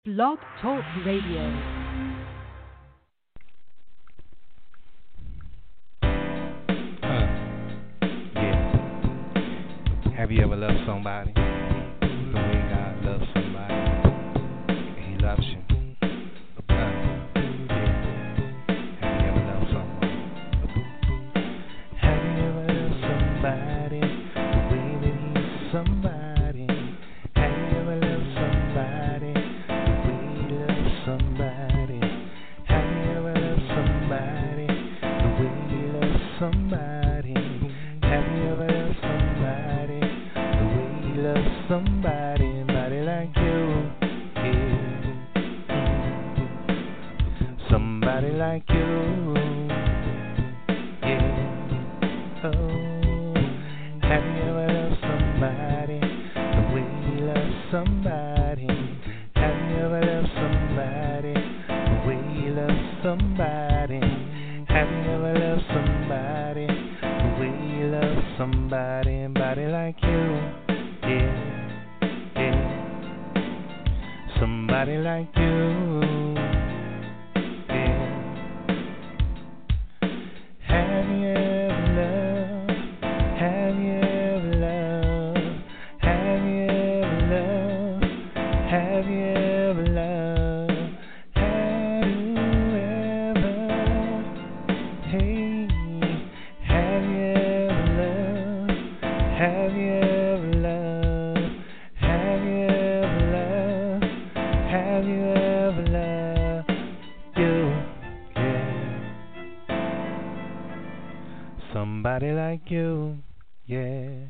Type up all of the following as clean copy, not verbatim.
Blog Talk Radio. Yeah. Have you ever loved somebody the way God loves somebody? And He loves you. Have you ever loved someone? Have you ever loved somebody the way that He's somebody? Have you ever loved somebody the way He loves somebody? Have you ever loved somebody the way He loves somebody? Have you ever loved somebody the way He loves somebody? Somebody like you, yeah. Somebody like you, yeah. Oh, have you ever loved somebody the way He loves somebody? Have you ever loved somebody the way He loves somebody? Have you ever loved somebody the way He loves somebody? Somebody like you, yeah, yeah. Somebody like you, yeah. Have you ever loved? Have you ever loved? Have you ever loved? Have you ever loved? Have you ever? Hey, have you ever loved? Have you ever loved? Have you ever loved? Have you ever loved? You, yeah. Somebody like you, yeah.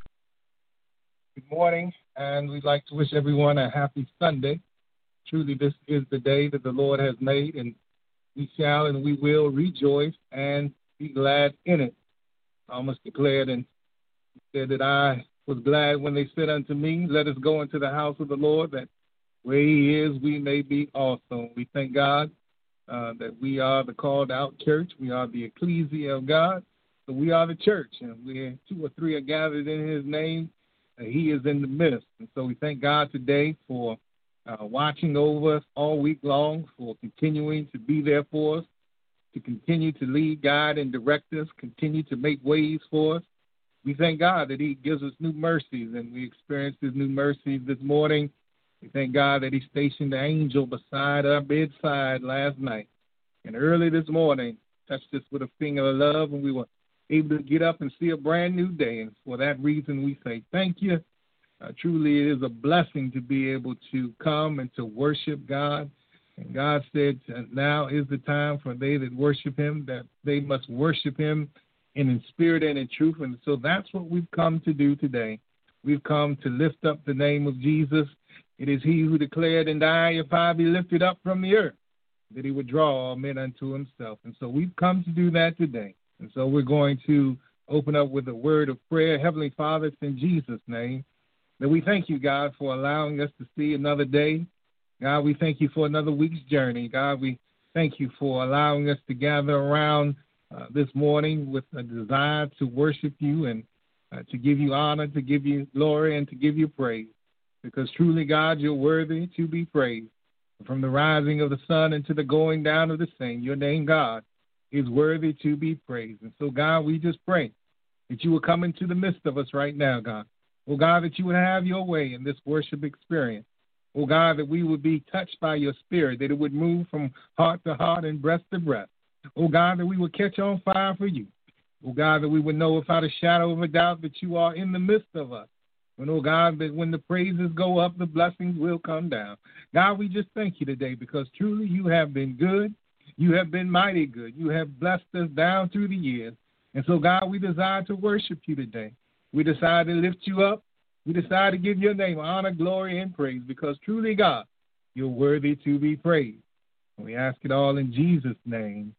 Good morning, and we'd like to wish everyone a happy Sunday. Truly, this is the day that the Lord has made, and we shall and we will rejoice and be glad in it. Thomas declared and said that I was glad when they said unto me, let us go into the house of the Lord, that where He is, we may be also. We thank God that we are the called out church. We are the ecclesia of God. So we are the church, and where two or three are gathered in His name, He is in the midst. And so we thank God today for watching over us all week long, for continuing to be there for us, to continue to lead, guide, and direct us, continue to make ways for us. We thank God that He gives us new mercies, and we experienced His new mercies this morning. We thank God that He stationed the angel beside our bedside last night. And early this morning, touched us with a finger of love, and we were able to get up and see a brand new day. And for that reason, we say thank you. Truly, it is a blessing to be able to come and to worship God. And God said, now is the time for they that worship Him, that they must worship Him in spirit and in truth. And so that's what we've come to do today. We've come to lift up the name of Jesus. It is He who declared, and I, if I be lifted up from the earth, that He would draw all men unto Himself. And so we've come to do that today. And so we're going to open up with a word of prayer. Heavenly Father, it's in Jesus' name that we thank you, God, for allowing us to see another day. God, we thank you for another week's journey. God, we thank you for allowing us to gather around this morning with a desire to worship you and to give you honor, to give you glory, and to give you praise. Because truly, God, you're worthy to be praised. From the rising of the sun and to the going down of the same, your name, God, is worthy to be praised. And so, God, we just pray that you will come into the midst of us right now, God. Oh, God, that you would have your way in this worship experience. Oh, God, that we would be touched by your spirit, that it would move from heart to heart and breast to breast. Oh, God, that we would catch on fire for you. Oh, God, that we would know without a shadow of a doubt that you are in the midst of us. And, oh, God, that when the praises go up, the blessings will come down. God, we just thank you today because truly you have been good. You have been mighty good. You have blessed us down through the years. And so, God, we desire to worship you today. We desire to lift you up. We desire to give your name honor, glory, and praise because truly, God, you're worthy to be praised. And we ask it all in Jesus' name.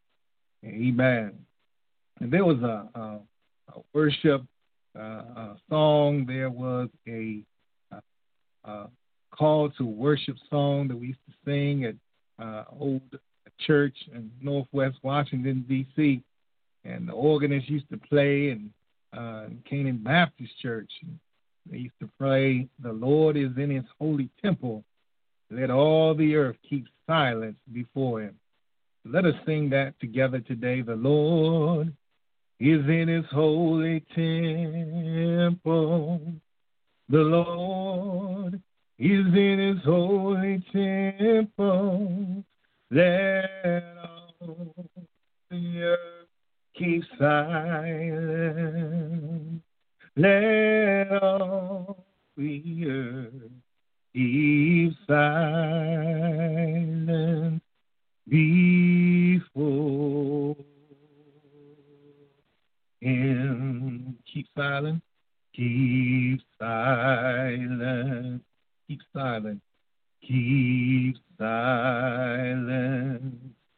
Amen. And there was a worship song. There was a call to worship song that we used to sing at old church in Northwest Washington, D.C. And the organist used to play in Canaan Baptist Church. They used to pray, the Lord is in his holy temple. Let all the earth keep silence before him. Let us sing that together today. The Lord is in his holy temple. The Lord is in his holy temple. Let all the earth keep silent. Let all the earth keep silent before him. Keep silent. Keep silent. Keep silent. Keep silent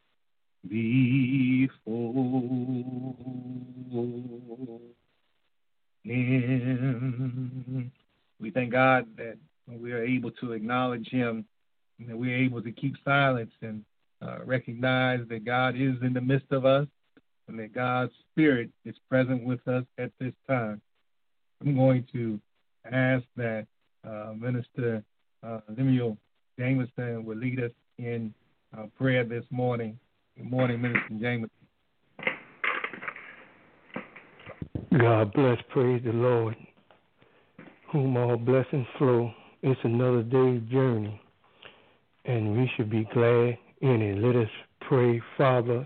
before him. We thank God that we are able to acknowledge him and that we're able to keep silence and recognize that God is in the midst of us and that God's Spirit is present with us at this time. I'm going to ask that Minister Lemuel Jameson will lead us in prayer this morning. Good morning, Minister Jameson. God bless, praise the Lord, whom all blessings flow. It's another day's journey, and we should be glad in it. Let us pray, Father,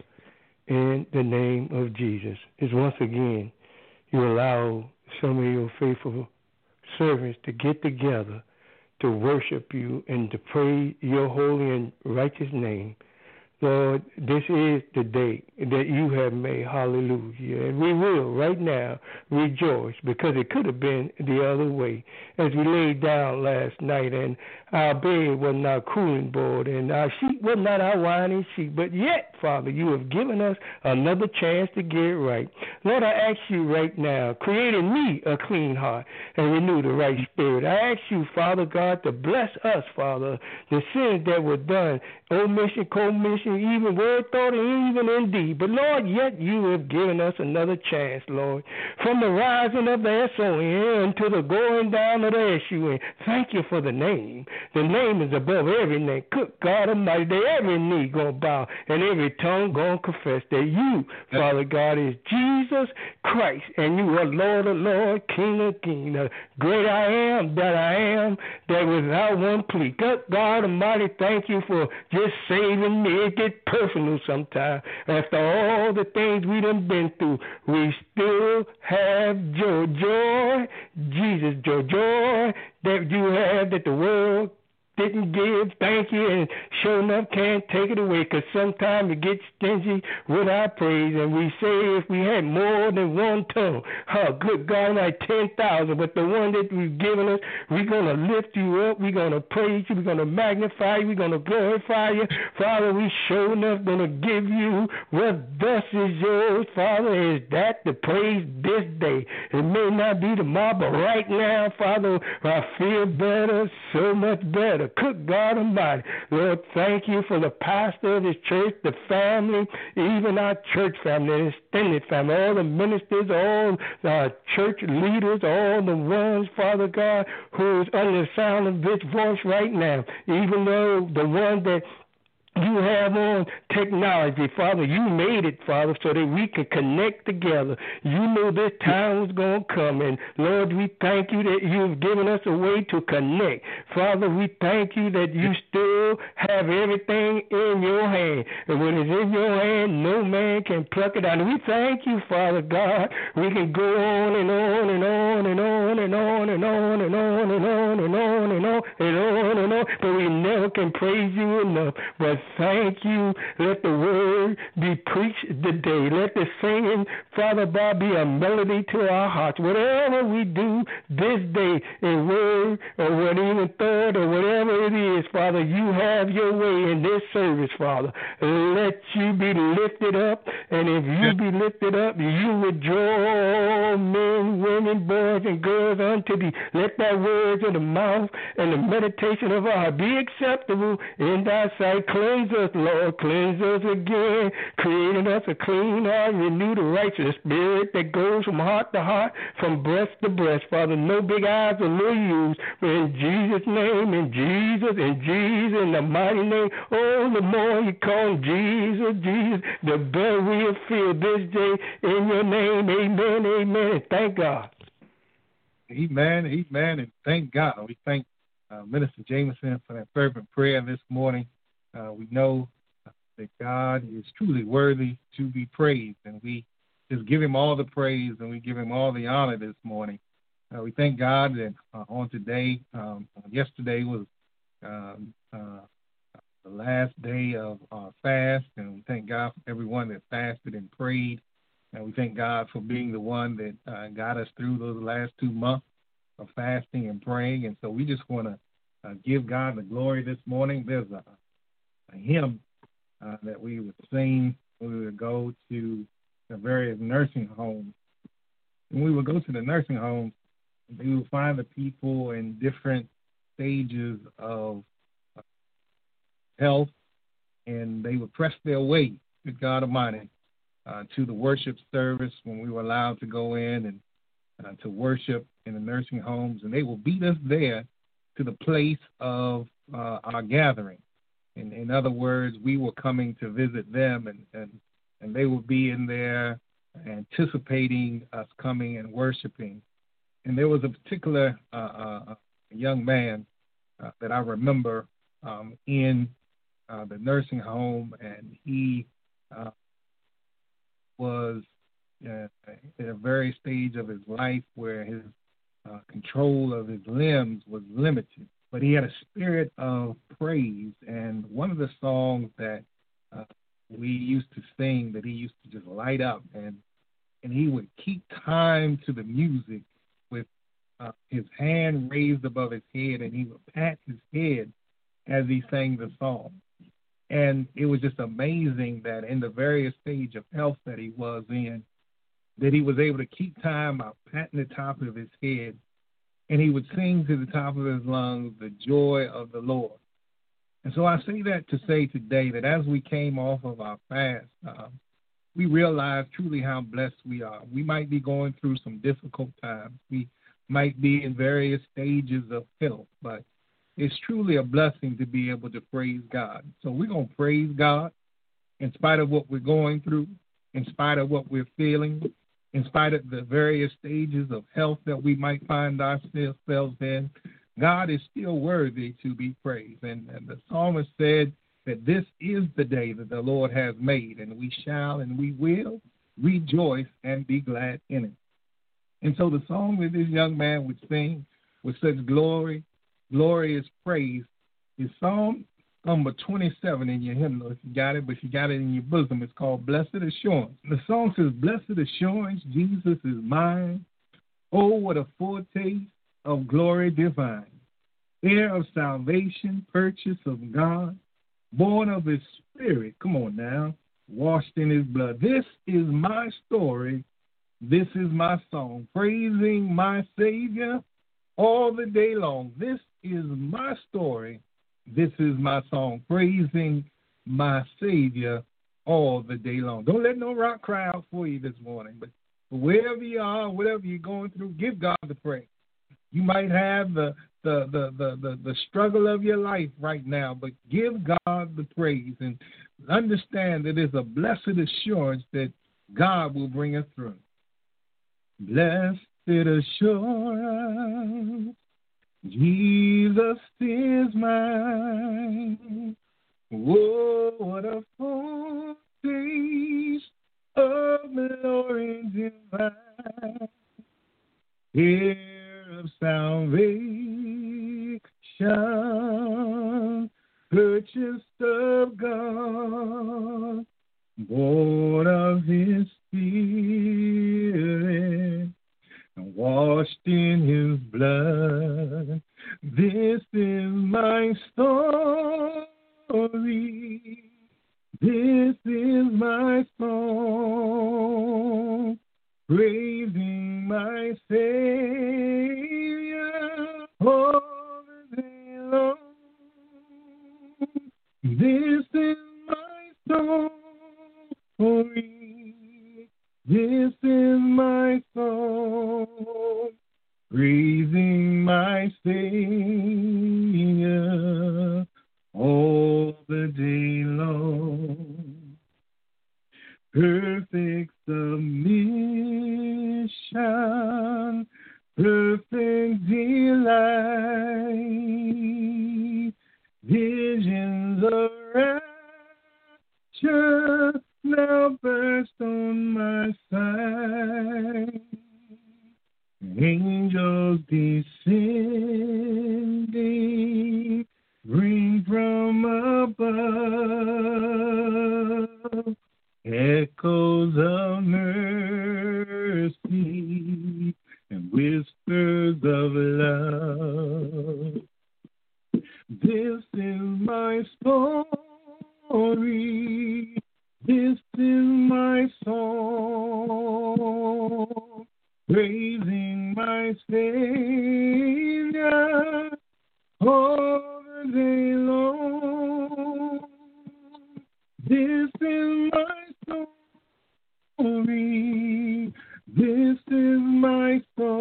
in the name of Jesus. It's once again you allow some of your faithful servants to get together to worship you and to pray your holy and righteous name. Lord, this is the day that you have made. Hallelujah. And we will right now rejoice because it could have been the other way. As we laid down last night and our bed was not our cooling board and our sheet was not our whining sheet, but yet, Father, you have given us another chance to get it right. Lord, I ask you right now, create in me a clean heart and renew the right spirit. I ask you, Father God, to bless us, Father, the sins that were done, omission, commission, even word, thought, and even in deed. But, Lord, yet you have given us another chance, Lord. From the rising of the S-O-N to the going down of the S-U-N. Thank you for the name. The name is above every name. Good God Almighty, that every knee going to bow and every tongue going to confess that you, Father God, is Jesus Christ, and you are Lord of Lords, King of Kings. The great I am, that without one plea. Good God Almighty, thank you for just saving me. It get personal sometimes. After all the things we done been through, we still have joy. Joy, Jesus, joy that you have that the world didn't give. Thank you, and sure enough can't take it away, because sometimes we get stingy with our praise, and we say if we had more than one tongue, good God, like 10,000, but the one that you've given us, we're going to lift you up, we're going to praise you, we're going to magnify you, we're going to glorify you. Father, we sure enough going to give you what thus is yours, Father, is that to praise this day. It may not be tomorrow, but right now, Father, I feel better, so much better. Good God Almighty. Lord, thank you for the pastor of this church, the family, even our church family, extended family, all the ministers, all the church leaders, all the ones, Father God, who is under the sound of this voice right now, even though the one that you have on technology, Father. You made it, Father, so that we can connect together. You knew this time was going to come, and Lord, we thank you that you've given us a way to connect. Father, we thank you that you still have everything in your hand, and when it's in your hand, no man can pluck it out. And we thank you, Father God. We can go on and on and on and on and on and on and on and on and on and on and on and on, but we never can praise you enough. But thank you. Let the word be preached today. Let the singing, Father God, be a melody to our hearts. Whatever we do this day in word or what even thought or whatever it is, Father, you have your way in this service, Father. Let you be lifted up, and if you be lifted up, you will draw men, women, boys, and girls unto thee. Let thy words of the mouth and the meditation of our heart be acceptable in thy sight. Cleanse Cleanse us, Lord, cleanse us again. Creating us a clean heart, renew the righteous spirit that goes from heart to heart, from breast to breast. Father, no big eyes or little U's, but in Jesus' name, in Jesus, in the mighty name. Oh, the more you call Jesus, the better we'll feel this day. In your name, amen, amen. Thank God. Amen, and thank God. We thank Minister Jameson for that fervent prayer this morning. We know that God is truly worthy to be praised, and we just give him all the praise and we give him all the honor this morning. We thank God that on today, yesterday was the last day of our fast, and we thank God for everyone that fasted and prayed. And we thank God for being the one that got us through those last 2 months of fasting and praying. And so we just want to give God the glory this morning. There's a hymn that we would sing when we would go to the various nursing homes. When we would go to the nursing homes, we would find the people in different stages of health, and they would press their way, good God Almighty, to the worship service when we were allowed to go in and to worship in the nursing homes. And they will beat us there to the place of our gathering. In other words, we were coming to visit them, and they will be in there anticipating us coming and worshiping. And there was a particular young man that I remember in the nursing home, and he was at a very stage of his life where his control of his limbs was limited. But he had a spirit of praise, and one of the songs that we used to sing that he used to just light up, and he would keep time to the music with his hand raised above his head, and he would pat his head as he sang the song. And it was just amazing that in the various stage of health that he was in, that he was able to keep time by patting the top of his head, and he would sing to the top of his lungs the joy of the Lord. And so I say that to say today that as we came off of our fast, we realized truly how blessed we are. We might be going through some difficult times. We might be in various stages of health, but it's truly a blessing to be able to praise God. So we're going to praise God in spite of what we're going through, in spite of what we're feeling, in spite of the various stages of health that we might find ourselves in. God is still worthy to be praised. And the psalmist said that this is the day that the Lord has made, and we shall and we will rejoice and be glad in it. And so the song that this young man would sing with such glorious praise is Psalm number 27 in your hymnal, if you got it, but if you got it in your bosom, it's called Blessed Assurance. The song says, Blessed Assurance, Jesus is mine. Oh, what a foretaste of glory divine. Heir of salvation, purchase of God, born of his spirit, come on now, washed in his blood. This is my story. This is my song, praising my Savior all the day long. This is my story. This is my song, praising my Savior all the day long. Don't let no rock cry out for you this morning, but wherever you are, whatever you're going through, give God the praise. You might have the struggle of your life right now, but give God the praise and understand that there's a blessed assurance that God will bring us through. Blessed assurance, Jesus is mine. Oh, what a foretaste of glory divine. Heir of salvation, purchased of God, born of his spirit, and washed in his blood. This is my story. This is my song, praising my Savior all the day long. This is my story. This is my song, praising my Savior all the day long. Perfect submission, perfect delight, visions of rapture now burst on my sight. Angels descending, bring from above echoes of mercy and whispers of love. This is my story. This is my song, praising my Savior all the day long. This is my story. This is my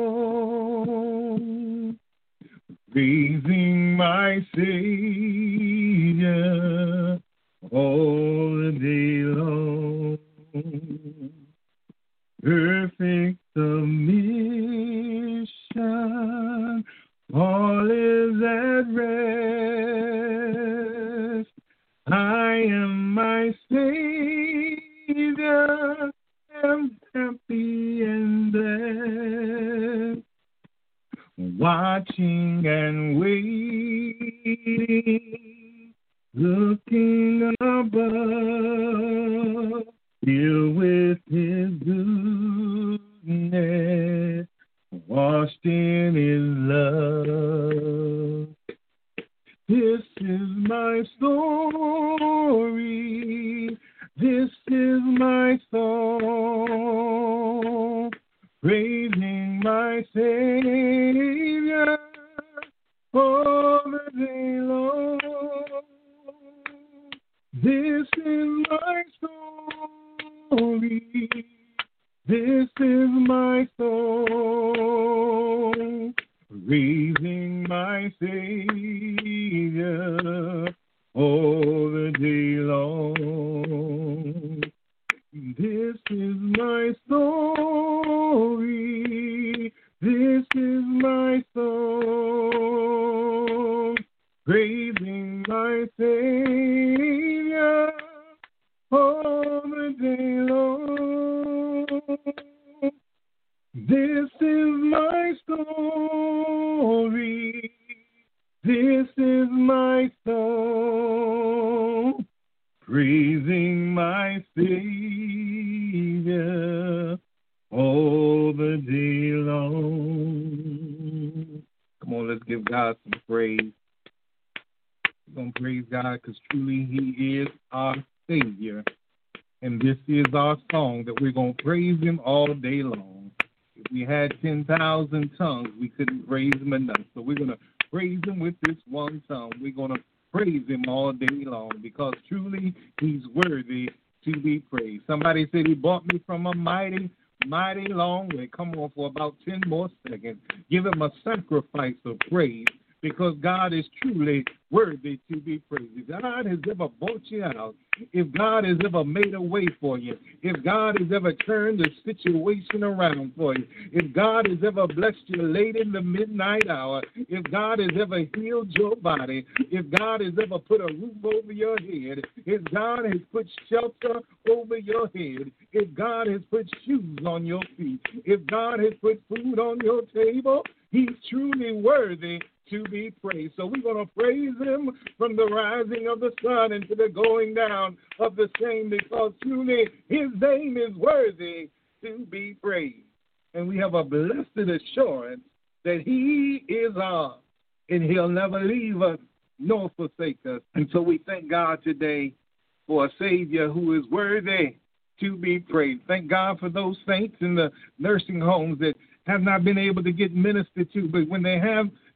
song, praising my Savior all the day long. Perfect submission, all is at rest. I am my Savior, am happy and blessed, watching and waiting, looking above, filled with His goodness, washed in His love. This is my story. This is my song, praising my Savior all the day long. This is my story. This is my song, praising my Savior all the day long. This is my story. This is my song, praising my Savior all the day long. This is my story. This is my song, praising my Savior all the day long. Come on, let's give God some praise. We're going to praise God because truly He is our Savior. And this is our song that we're going to praise Him all day long. If we had 10,000 tongues, we couldn't praise Him enough. So we're going to praise Him with this one tongue. We're going to praise Him all day long because truly He's worthy to be praised. Somebody said He brought me from a mighty, mighty long way. Come on for about 10 more seconds. Give Him a sacrifice of praise because God is truly worthy to be praised. If God has ever brought you out, if God has ever made a way for you, if God has ever turned the situation around for you, if God has ever blessed you late in the midnight hour, if God has ever healed your body, if God has ever put a roof over your head, if God has put shelter over your head, if God has put shoes on your feet, if God has put food on your table, He's truly worthy to be praised. So we're going to praise Him from the rising of the sun and to the going down of the same because truly His name is worthy to be praised. And we have a blessed assurance that He is ours and He'll never leave us nor forsake us. And so we thank God today for a Savior who is worthy to be praised. Thank God for those saints in the nursing homes that have not been able to get ministered to, but when they have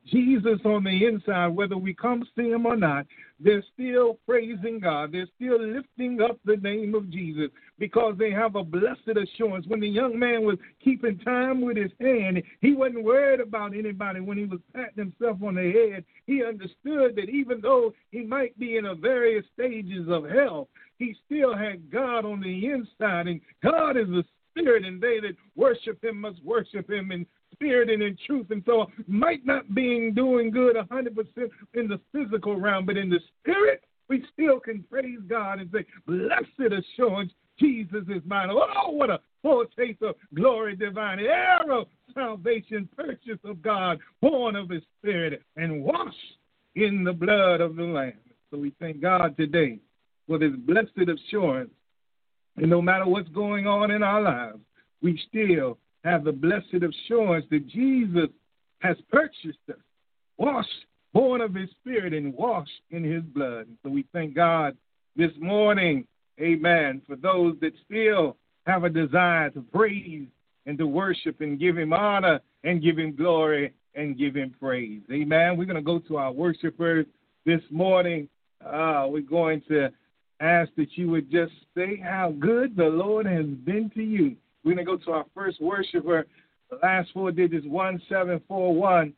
Jesus on the inside, whether we come see him or not, they're still praising God. They're still lifting up the name of Jesus because they have a blessed assurance. When the young man was keeping time with his hand, he wasn't worried about anybody. When he was patting himself on the head, he understood that even though he might be in the various stages of health, he still had God on the inside, and God is a spirit, and they that worship him must worship him in spirit and in truth. And so might not be doing good 100% in the physical realm, but in the spirit, we still can praise God and say, blessed assurance, Jesus is mine. Oh, what a foretaste of glory divine, heir of salvation, purchase of God, born of his spirit, and washed in the blood of the Lamb. So we thank God today for this blessed assurance. And no matter what's going on in our lives, we still have the blessed assurance that Jesus has purchased us, washed, born of his spirit, and washed in his blood. And so we thank God this morning, amen, for those that still have a desire to praise and to worship and give him honor and give him glory and give him praise. Amen. We're going to go to our worshipers this morning. We're going to ask that you would just say how good the Lord has been to you. We're going to go to our first worshiper. The last four digits, 1741.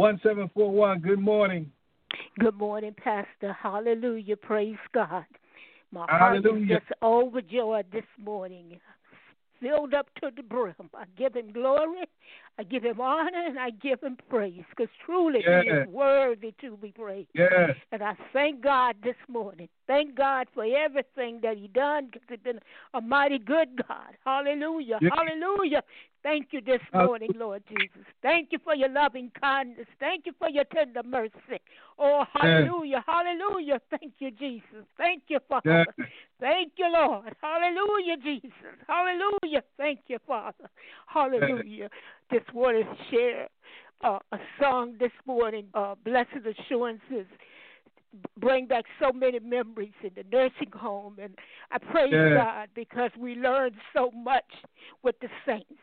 1741, good morning. Good morning, Pastor. Hallelujah. Praise God. My Hallelujah. heart is just overjoyed this morning. Filled up to the brim. I give him glory, I give him honor, and I give him praise, because truly he is worthy to be praised. Yes. And I thank God this morning. Thank God for everything that he done, because he's been a mighty good God. Hallelujah. Yes. Hallelujah. Thank you this morning, Lord Jesus. Thank you for your loving kindness. Thank you for your tender mercy. Oh, hallelujah. Hallelujah. Thank you, Jesus. Thank you, Father. Yes. Thank you, Lord. Hallelujah, Jesus. Hallelujah. Thank you, Father. Hallelujah. Just want to share a song this morning, Blessed Assurances. Bring back so many memories in the nursing home. And I praise God because we learned so much with the saints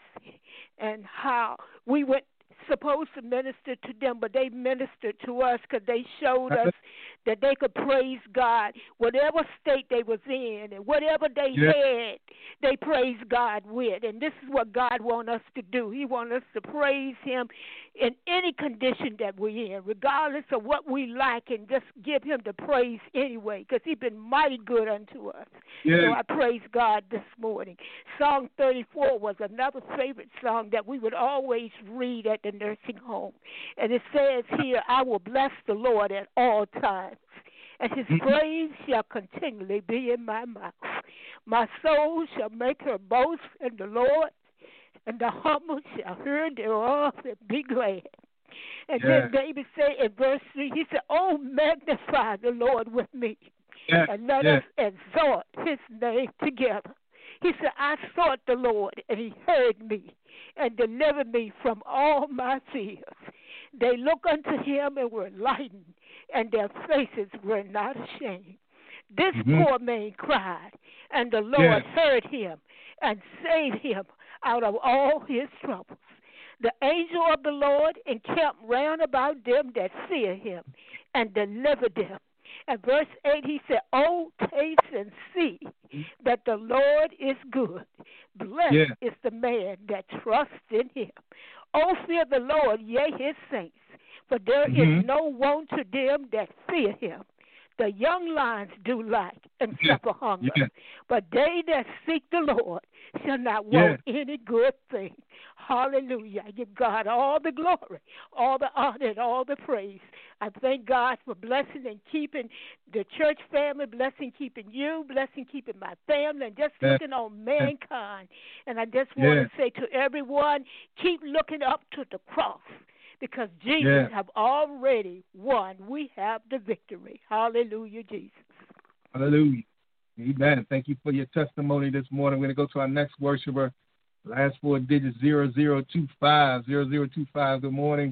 and how we went supposed to minister to them, but they ministered to us because they showed us that they could praise God whatever state they was in and whatever they had, they praised God with. And this is what God wants us to do. He wants us to praise him in any condition that we're in, regardless of what we like, and just give him the praise anyway, because he's been mighty good unto us. So I praise God this morning. Song 34 was another favorite song that we would always read at the nursing home. And it says here, I will bless the Lord at all times, and his praise shall continually be in my mouth. My soul shall make her boast in the Lord, and the humble shall hear thereof and be glad. And then David said in verse 3, he said, oh, magnify the Lord with me, and let us exalt his name together. He said, I sought the Lord, and he heard me and delivered me from all my fears. They looked unto him and were lightened, and their faces were not ashamed. This poor man cried, and the Lord heard him and saved him out of all his troubles. The angel of the Lord encamped round about them that fear him and delivered them. And verse 8, he said, oh, taste and see that the Lord is good. Blessed is the man that trusts in him. Oh, fear the Lord, yea, his saints, for there is no want to them that fear him. The young lions do lack and suffer hunger, but they that seek the Lord shall not want any good thing. Hallelujah. I give God all the glory, all the honor, and all the praise. I thank God for blessing and keeping the church family, blessing keeping you, blessing keeping my family, and just looking on mankind. And I just want to say to everyone, keep looking up to the cross, because Jesus have already won. We have the victory. Hallelujah, Jesus. Hallelujah. Amen. Thank you for your testimony this morning. We're going to go to our next worshiper. Last four digits, 0025. 0025, good morning.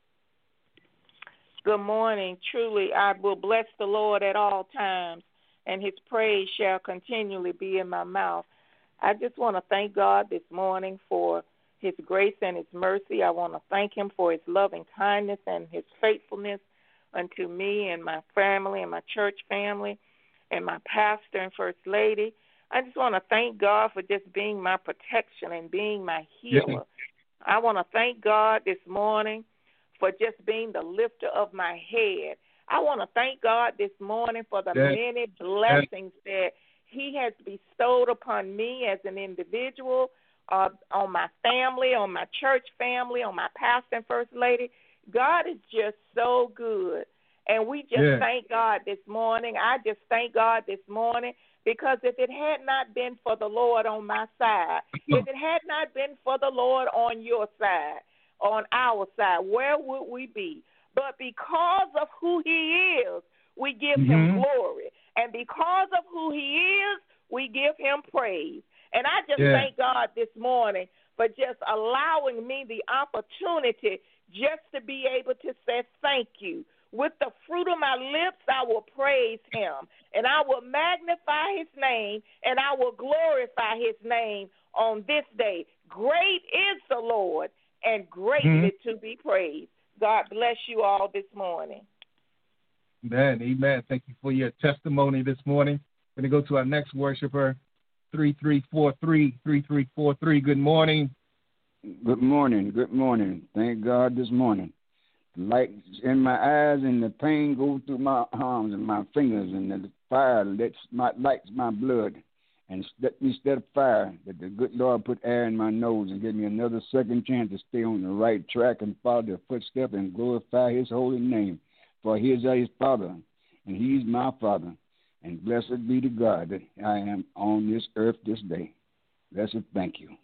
Good morning. Truly, I will bless the Lord at all times, and his praise shall continually be in my mouth. I just want to thank God this morning for His grace and His mercy. I want to thank Him for His loving kindness and His faithfulness unto me and my family and my church family and my pastor and First Lady. I just want to thank God for just being my protection and being my healer. Yeah. I want to thank God this morning for just being the lifter of my head. I want to thank God this morning for the many blessings that He has bestowed upon me as an individual, on my family, on my church family, on my pastor and First Lady. God is just so good. And we just thank God this morning. I just thank God this morning because if it had not been for the Lord on my side, if it had not been for the Lord on your side, on our side, where would we be? But because of who He is, we give Him glory. And because of who He is, we give Him praise. And I just thank God this morning for just allowing me the opportunity just to be able to say thank you. With the fruit of my lips, I will praise Him, and I will magnify His name, and I will glorify His name on this day. Great is the Lord, and greatly to be praised. God bless you all this morning. Amen. Amen. Thank you for your testimony this morning. We're going to go to our next worshiper, 3343. Good morning. Good morning. Good morning. Thank God this morning. The light in my eyes and the pain goes through my arms and my fingers, and the fire lights my blood and let me set fire. That the good Lord put air in my nose and give me another second chance to stay on the right track and follow the footsteps and glorify His holy name. For He is His Father, and He's my Father. And blessed be to God that I am on this earth this day. Blessed, thank you.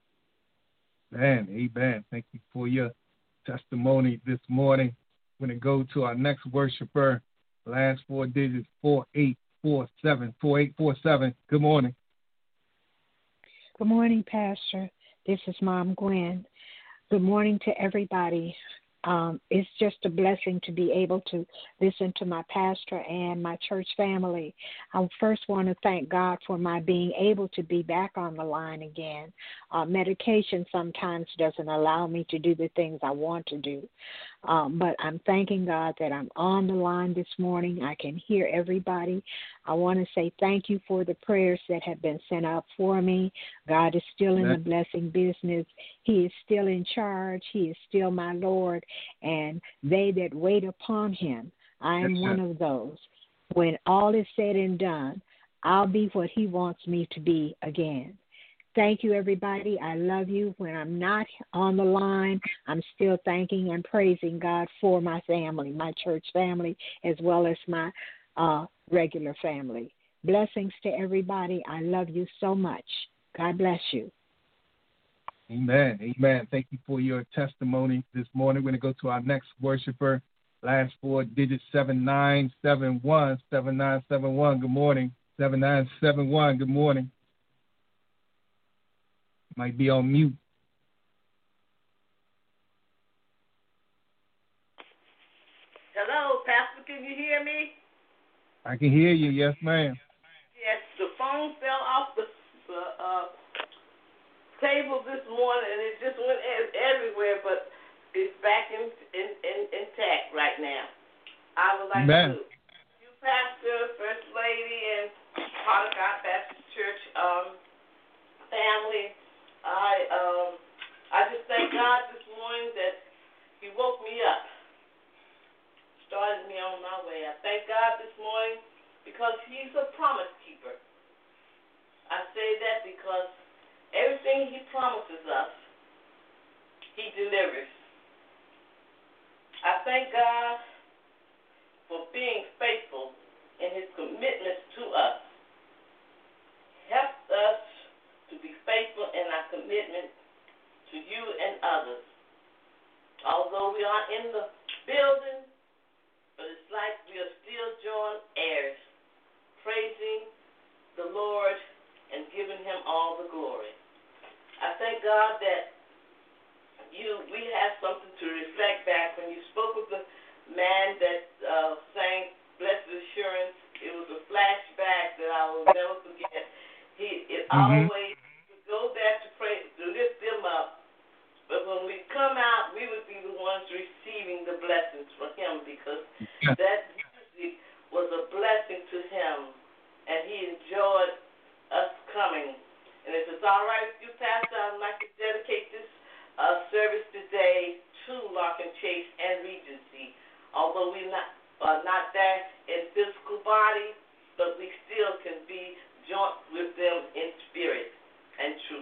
Amen. Amen. Thank you for your testimony this morning. We're going to go to our next worshiper. Last four digits, 4847. 4847. Good morning. Good morning, Pastor. This is Mom Gwen. Good morning to everybody. It's just a blessing to be able to listen to my pastor and my church family. I first want to thank God for my being able to be back on the line again. Medication sometimes doesn't allow me to do the things I want to do. But I'm thanking God that I'm on the line this morning. I can hear everybody. I want to say thank you for the prayers that have been sent up for me. God is still in the blessing business. He is still in charge. He is still my Lord. And they that wait upon Him, I am one of those. When all is said and done, I'll be what He wants me to be again. Thank you, everybody. I love you. When I'm not on the line, I'm still thanking and praising God for my family, my church family, as well as my regular family. Blessings to everybody. I love you so much. God bless you. Amen. Amen. Thank you for your testimony this morning. We're going to go to our next worshiper. Last four digits, 7971. 7971. Good morning. 7971. Good morning. Might be on mute. Hello, Pastor, can you hear me? I can hear you. Yes, ma'am. Yes, the phone fell off the table this morning, and it just went everywhere, but it's back intact right now. I would like to you, Pastor, First Lady, and part of God Baptist Church family. I just thank God this morning that He woke me up, started me on my way. I thank God this morning because He's a promise keeper. I say that because everything He promises us, He delivers. I thank God for being faithful in His commitments to us. Help us to be faithful in our commitment to you and others. Although we are in the building, but it's like we are still joint heirs, praising the Lord and giving Him all the glory. I thank God that we have something to reflect back. When you spoke with the man that sang Blessed Assurance, it was a flashback that I will never forget. It always would go back to pray, to lift them up,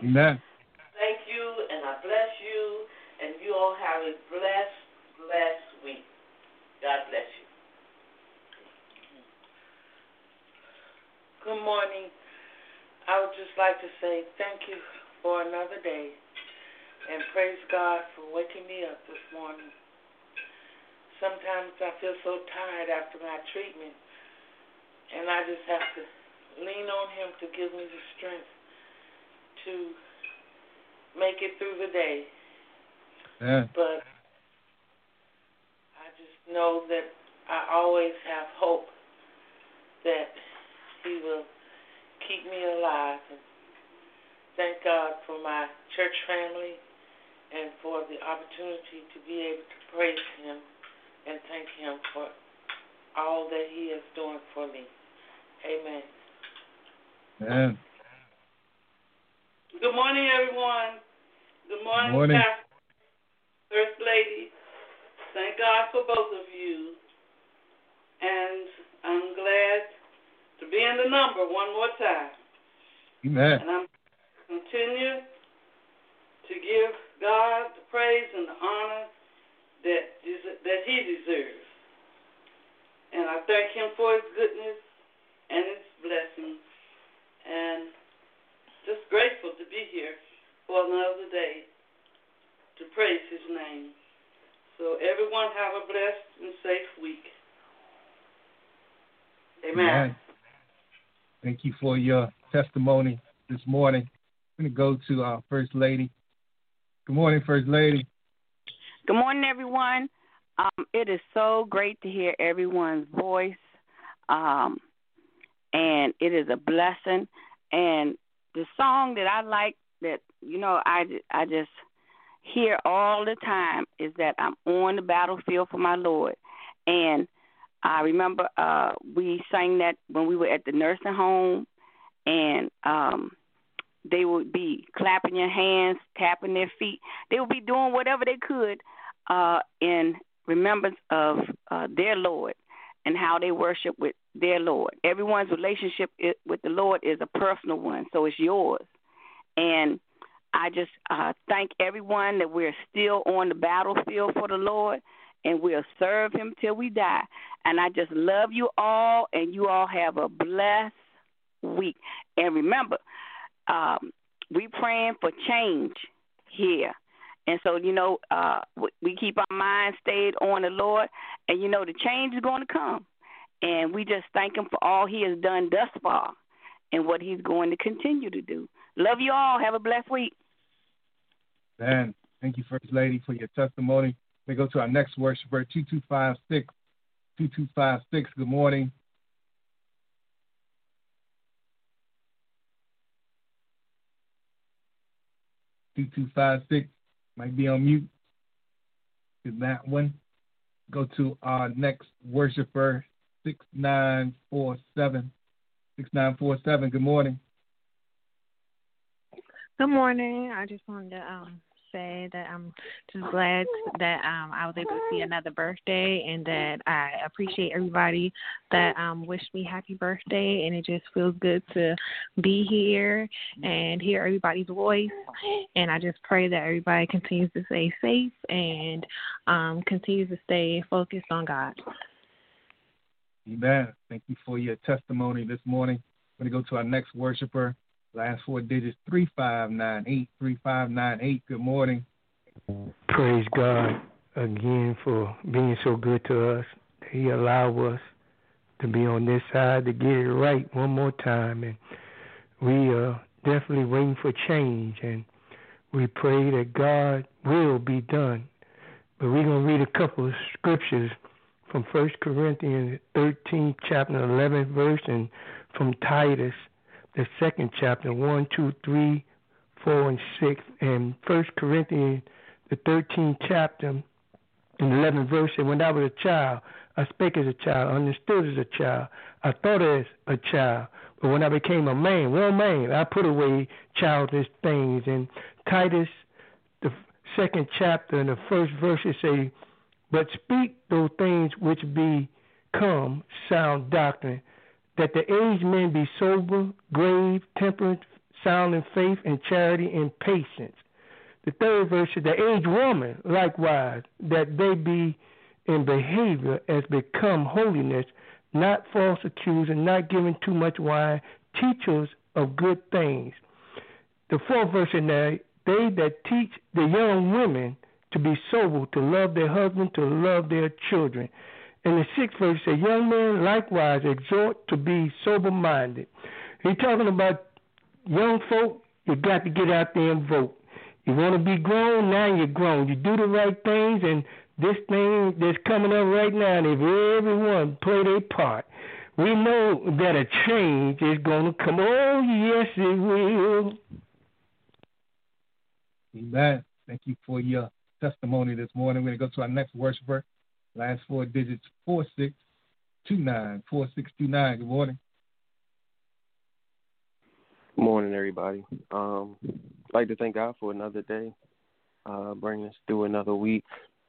Amen. Thank you, and I bless you, and you all have a blessed week. God bless you. Good morning. I would just like to say thank you for another day, and praise God for waking me up this morning. Sometimes I feel so tired after my treatment, and I just have to lean on Him to give me the strength to make it through the day. Yeah. But I just know that I always have hope that He will keep me alive. And thank God for my church family and for the opportunity to be able to praise Him and thank Him for all that He is doing for me. Amen. Yeah. Good morning, everyone. Good morning, Morning. Pastor, First Lady. Thank God for both of you. And I'm glad to be in the number one more time. Amen. And I'm continue to give God the praise and the honor that He deserves. And I thank Him for His goodness and His blessings. And just grateful to be here for another day to praise His name. So everyone have a blessed and safe week. Amen. Amen. Thank you for your testimony this morning. I'm going to go to our First Lady. Good morning, First Lady. Good morning, everyone. It is so great to hear everyone's voice, and it is a blessing. And the song that I like that, I just hear all the time is that I'm on the battlefield for my Lord. And I remember we sang that when we were at the nursing home, and they would be clapping their hands, tapping their feet. They would be doing whatever they could in remembrance of their Lord and how they worship with their Lord. Everyone's relationship with the Lord is a personal one, so it's yours. And I just thank everyone that we're still on the battlefield for the Lord, and we'll serve Him till we die. And I just love you all, and you all have a blessed week. And remember, we praying for change here. And so, we keep our minds stayed on the Lord, and, the change is going to come. And we just thank Him for all He has done thus far and what He's going to continue to do. Love you all. Have a blessed week. Man, thank you, First Lady, for your testimony. We go to our next worshiper, 2256. 2256, good morning. (2256) might be on mute. Is that one? Go to our next worshiper, 6947. 6947, good morning. Good morning. I just wanted to say that I'm just glad that I was able to see another birthday, and that I appreciate everybody that wished me happy birthday, and it just feels good to be here and hear everybody's voice. And I just pray that everybody continues to stay safe and continues to stay focused on God. Amen. Thank you for your testimony this morning. I'm going to go to our next worshiper. Last four digits, 3598. 3598. Good morning. Praise God again for being so good to us. He allowed us to be on this side to get it right one more time. And we are definitely waiting for change. And we pray that God will be done. But we're going to read a couple of scriptures from 1 Corinthians 13, chapter 11, verse, and from Titus, the 2nd chapter, 1, 2, 3, 4, and 6, and 1 Corinthians, the 13th chapter, and 11th verse. And when I was a child, I spake as a child, understood as a child, I thought as a child. But when I became a man, one man, I put away childish things. And Titus, the 2nd chapter, and the 1st verse, it say, but speak those things which become sound doctrine, that the aged men be sober, grave, temperate, sound in faith and charity and patience. The third verse is the aged woman, likewise, that they be in behavior as become holiness, not false accusing, not giving too much wine, teachers of good things. The fourth verse in there, they that teach the young women to be sober, to love their husband, to love their children. And the sixth verse says, young men likewise exhort to be sober-minded. He's talking about young folk, you got to get out there and vote. You want to be grown, now you're grown. You do the right things, and this thing that's coming up right now, and if everyone play their part, we know that a change is going to come. Oh, yes, it will. Amen. Thank you for your testimony this morning. We're going to go to our next worshiper. Last four digits, 4629. 4629. Good morning. Good morning, everybody. I'd like to thank God for another day, bringing us through another week.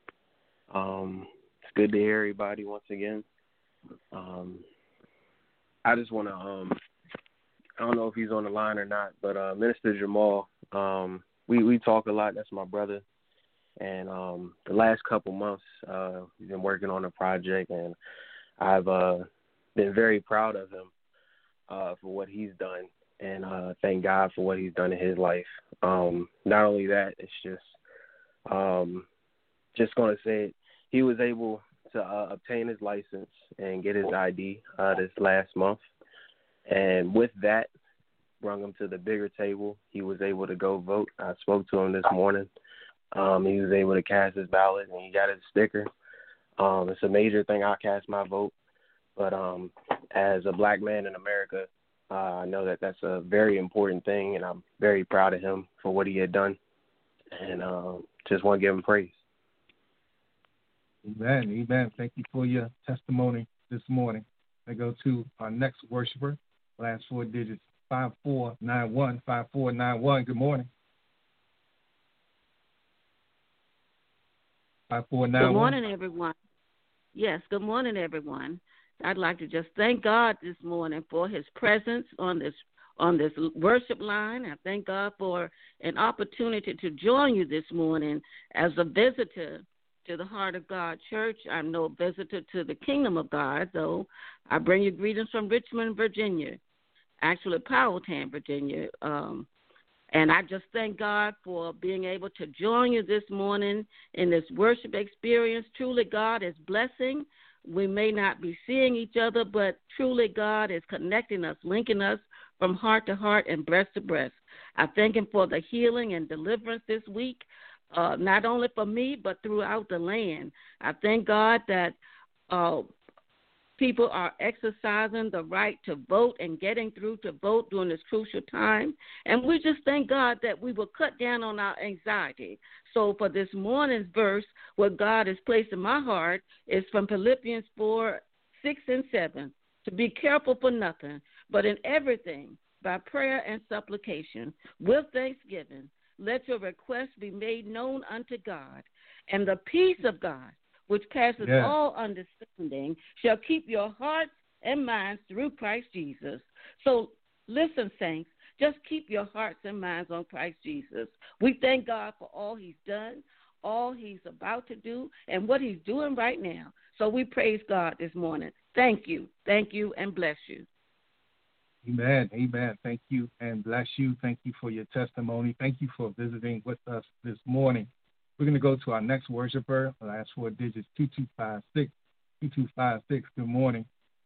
It's good to hear everybody once again. I just want to, I don't know if he's on the line or not, but Minister Jamal, we talk a lot. That's my brother. And the last couple months, we've been working on a project, and I've been very proud of him for what he's done. And thank God for what he's done in his life. Not only that, it's just going to say it. He was able to obtain his license and get his ID this last month. And with that, brought him to the bigger table. He was able to go vote. I spoke to him this morning. He was able to cast his ballot, and he got his sticker. It's a major thing. I cast my vote. But as a black man in America, I know that that's a very important thing, and I'm very proud of him for what he had done, and just want to give him praise. Amen. Amen. Thank you for your testimony this morning. I go to our next worshiper. Last four digits, 5491. 5491. Good morning. 5491. Good morning, everyone. Yes, good morning, everyone. I'd like to just thank God this morning for his presence on this worship line. I thank God for an opportunity to join you this morning as a visitor to the Heart of God Church. I'm no visitor to the Kingdom of God, though. I bring you greetings from Richmond, Virginia, actually Powhatan, Virginia. And I just thank God for being able to join you this morning in this worship experience. Truly, God is blessing. We may not be seeing each other, but truly God is connecting us, linking us from heart to heart and breast to breast. I thank him for the healing and deliverance this week, not only for me, but throughout the land. I thank God that people are exercising the right to vote and getting through to vote during this crucial time. And we just thank God that we will cut down on our anxiety. So for this morning's verse, what God has placed in my heart is from Philippians 4:6-7, to be careful for nothing, but in everything, by prayer and supplication, with thanksgiving, let your requests be made known unto God. And the peace of God, which passes all understanding, shall keep your hearts and minds through Christ Jesus. So listen, saints, just keep your hearts and minds on Christ Jesus. We thank God for all he's done, all he's about to do, and what he's doing right now. So we praise God this morning. Thank you, and bless you. Amen. Amen. Thank you and bless you. Thank you for your testimony. Thank you for visiting with us this morning. We're going to go to our next worshiper. Last four digits, 2256. 2256. Good morning.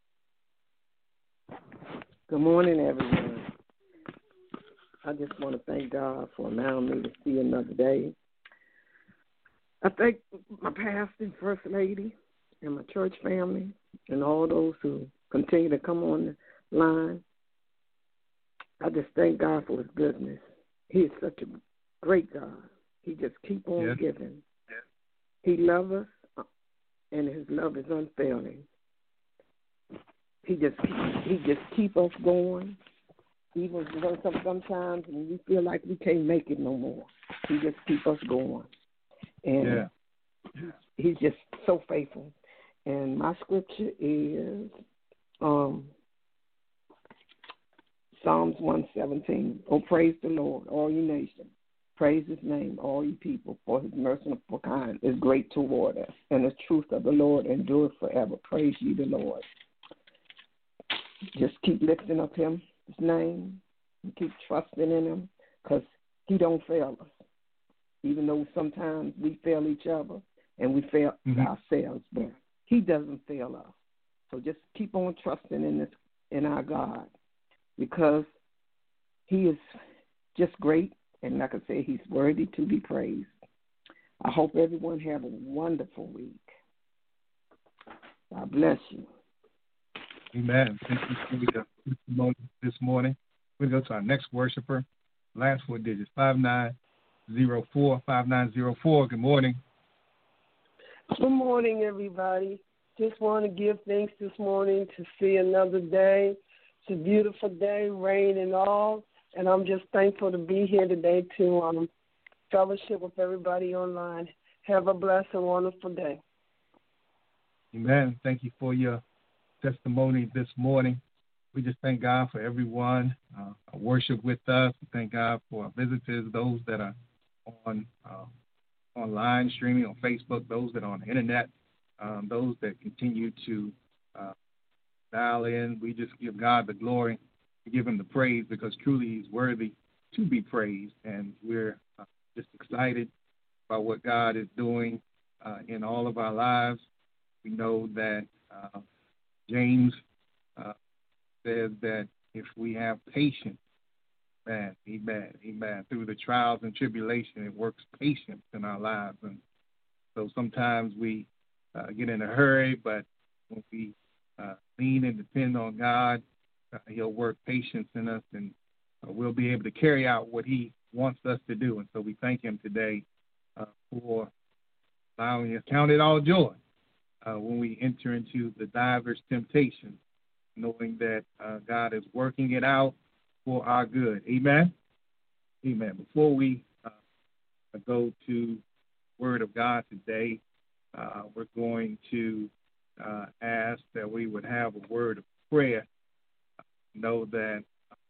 Good morning, everyone. I just want to thank God for allowing me to see another day. I thank my pastor and first lady and my church family and all those who continue to come on the line. I just thank God for his goodness. He is such a great God. He just keep on giving. He loves us, and his love is unfailing. He just keep us going, even sometimes when we feel like we can't make it no more. He just keep us going, and he's just so faithful. And my scripture is Psalms 117. Oh, praise the Lord, all you nations. Praise his name, all you people, for his merciful kind is great toward us, and the truth of the Lord endures forever. Praise ye the Lord. Just keep lifting up his name, and keep trusting in him, because he don't fail us. Even though sometimes we fail each other and we fail ourselves, but he doesn't fail us. So just keep on trusting in our God, because he is just great, and like I say, he's worthy to be praised. I hope everyone have a wonderful week. God bless you. Amen. Thank you for the testimony this morning. We'll go to our next worshiper. Last 4 digits, 5904. 5904. Good morning. Good morning, everybody. Just want to give thanks this morning to see another day. It's a beautiful day, rain and all, and I'm just thankful to be here today to fellowship with everybody online. Have a blessed and wonderful day. Amen. Thank you for your testimony this morning. We just thank God for everyone worship with us. We thank God for our visitors, those that are on online streaming on Facebook, those that are on the internet, those that continue to dial in. We just give God the glory, we give him the praise, because truly he's worthy to be praised, and we're just excited about what God is doing in all of our lives. We know that James says that if we have patience, amen, through the trials and tribulation, it works patience in our lives. And so sometimes we get in a hurry, but when we lean and depend on God, he'll work patience in us, and we'll be able to carry out what he wants us to do. And so we thank him today for allowing us to count it all joy when we enter into the diverse temptations, knowing that God is working it out for our good. Amen? Amen. Before we go to the Word of God today, we're going to ask that we would have a word of prayer. Know that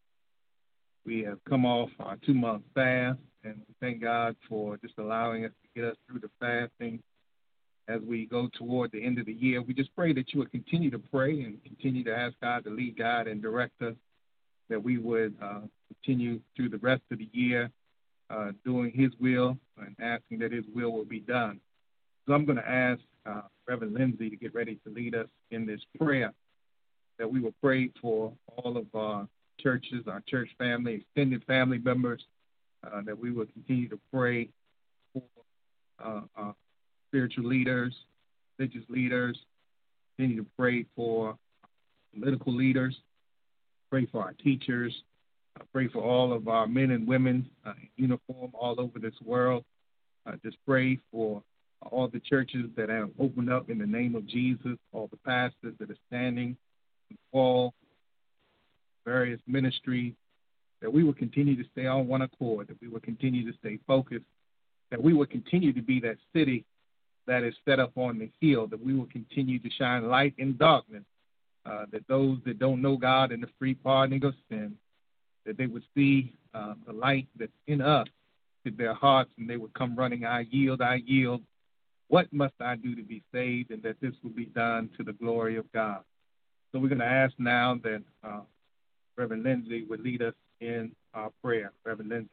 we have come off our 2-month fast, and we thank God for just allowing us to get us through the fasting. As we go toward the end of the year, we just pray that you would continue to pray and continue to ask God to lead, guide, and direct us, that we would continue through the rest of the year doing his will and asking that his will be done. So I'm going to ask Reverend Lindsay to get ready to lead us in this prayer, that we will pray for all of our churches, our church family, extended family members, that we will continue to pray for our spiritual leaders, religious leaders, continue to pray for political leaders, pray for our teachers, pray for all of our men and women in uniform all over this world. Just pray for all the churches that have opened up in the name of Jesus, all the pastors that are standing in the wall, various ministries, that we will continue to stay on one accord, that we will continue to stay focused, that we will continue to be that city that is set up on the hill, that we will continue to shine light in darkness, that those that don't know God and the free pardoning of sin, that they would see the light that's in us in their hearts, and they would come running, I yield, what must I do to be saved, and that this will be done to the glory of God. So we're going to ask now that Reverend Lindsay would lead us in our prayer. Reverend Lindsay.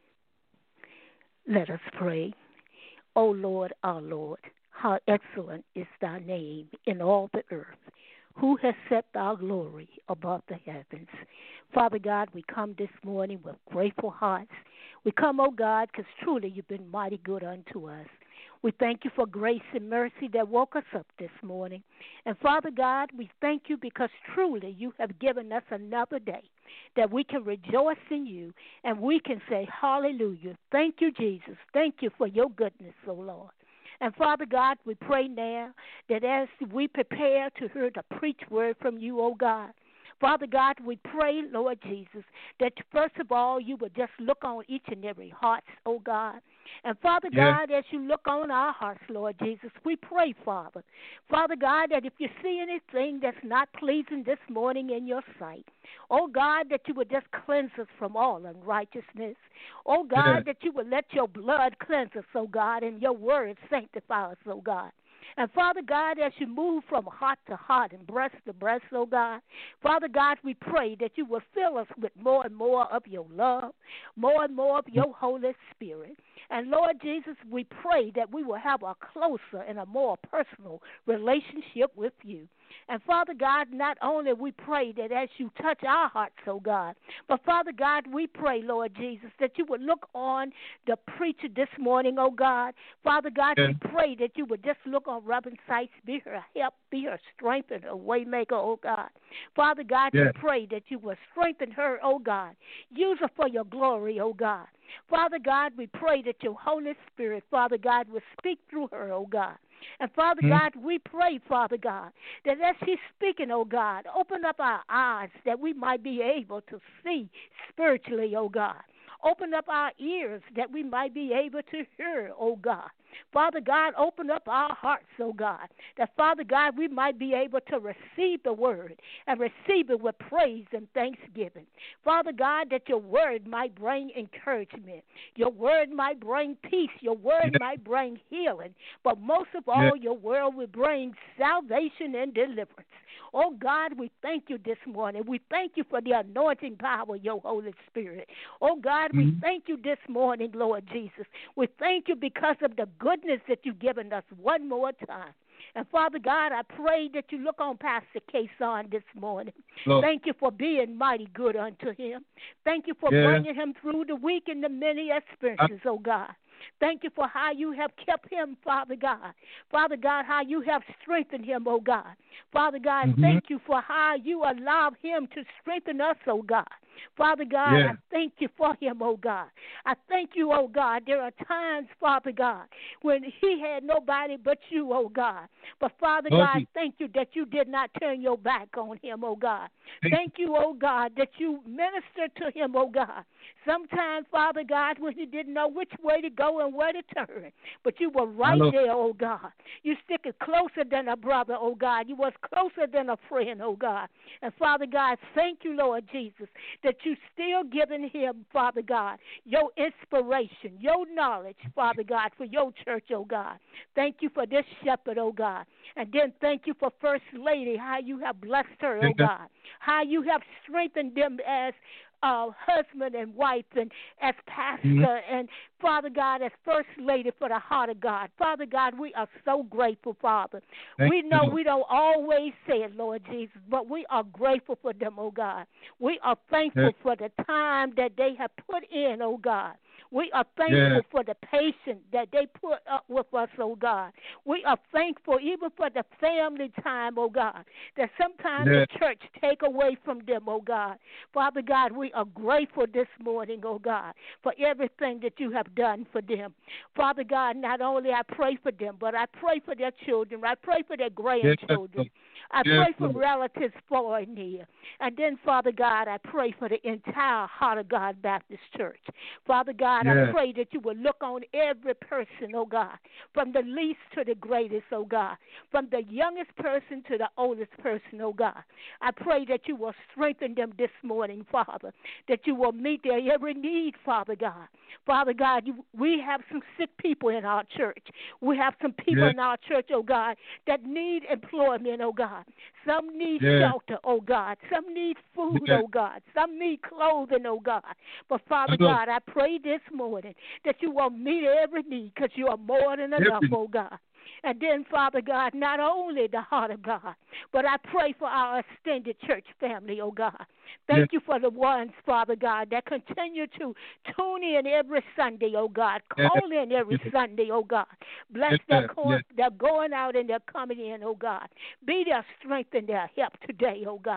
Let us pray. O Lord, our Lord, how excellent is thy name in all the earth, who has set thy glory above the heavens. Father God, we come this morning with grateful hearts. We come, oh God, because truly you've been mighty good unto us. We thank you for grace and mercy that woke us up this morning. And Father God, we thank you because truly you have given us another day that we can rejoice in you and we can say hallelujah. Thank you, Jesus. Thank you for your goodness, oh Lord. And Father God, we pray now that as we prepare to hear the preached word from you, oh God, Father God, we pray, Lord Jesus, that first of all, you would just look on each and every heart, oh God. And Father God, as you look on our hearts, Lord Jesus, we pray, Father. Father God, that if you see anything that's not pleasing this morning in your sight, oh God, that you would just cleanse us from all unrighteousness. Oh God, that you would let your blood cleanse us, oh God, and your word sanctify us, oh God. And Father God, as you move from heart to heart and breast to breast, oh God, Father God, we pray that you will fill us with more and more of your love, more and more of your Holy Spirit. And Lord Jesus, we pray that we will have a closer and a more personal relationship with you. And Father God, not only we pray that as you touch our hearts, oh God, but Father God, we pray, Lord Jesus, that you would look on the preacher this morning, oh God. Father God, we pray that you would just look on Reverend Sykes, be her help, be her strength and her waymaker, oh God. Father God, we pray that you will strengthen her, oh God. Use her for your glory, oh God. Father God, we pray that your Holy Spirit, Father God, will speak through her, oh God. And Father God, we pray, Father God, that as she's speaking, oh God, open up our eyes that we might be able to see spiritually, oh God. Open up our ears that we might be able to hear, oh God. Father God, open up our hearts, oh God, that Father God, we might be able to receive the word and receive it with praise and thanksgiving. Father God, that your word might bring encouragement. Your word might bring peace. Your word might bring healing. But most of all, your word will bring salvation and deliverance. Oh God, we thank you this morning. We thank you for the anointing power of your Holy Spirit. Oh God, we thank you this morning, Lord Jesus. We thank you because of the goodness that you've given us one more time. And Father God, I pray that you look on Pastor Kason this morning. Thank you for being mighty good unto him. Thank you for bringing him through the week and the many experiences, oh God. Thank you for how you have kept him, Father God. Father God, how you have strengthened him, oh God. Father God, thank you for how you allow him to strengthen us, oh God. Father God, I thank you for him, oh God. I thank you, oh God. There are times, Father God, when he had nobody but you, oh God. But Father God, thank you that you did not turn your back on him, oh God. Thank you, oh God, that you ministered to him, oh God. Sometimes, Father God, when he didn't know which way to go and where to turn, but you were right there, oh God. You stick it closer than a brother, oh God. You was closer than a friend, oh God. And Father God, thank you, Lord Jesus, that you still giving him, Father God, your inspiration, your knowledge, Father God, for your church, oh God. Thank you for this shepherd, oh God. And then thank you for First Lady, how you have blessed her, oh God. How you have strengthened them as husband and wife and as pastor and Father God as First Lady for the heart of God. Father God, we are so grateful, Father. We know we don't always say it, Lord Jesus, but we are grateful for them, oh God. We are thankful for the time that they have put in, oh God. We are thankful for the patience that they put up with us, oh God. We are thankful even for the family time, oh God, that sometimes the church take away from them, oh God. Father God, we are grateful this morning, oh God, for everything that you have done for them. Father God, not only I pray for them, but I pray for their children. I pray for their grandchildren. I pray for relatives far and near. And then, Father God, I pray for the entire Heart of God Baptist Church. Father God, I pray that you will look on every person, oh God, from the least to the greatest, oh God, from the youngest person to the oldest person, oh God. I pray that you will strengthen them this morning, Father, that you will meet their every need, Father God. Father God, we have some sick people in our church. We have some people in our church, oh God, that need employment, oh God. Some need shelter, oh God. Some need food, oh God. Some need clothing, oh God. But Father God, I pray this morning that you will meet every need because you are more than enough, oh God. And then, Father God, not only the heart of God, but I pray for our extended church family, oh God. Thank you for the ones, Father God, that continue to tune in every Sunday, oh God. Call in every Sunday, oh God. Bless their they're going out and they're coming in, oh God. Be their strength and their help today, oh God.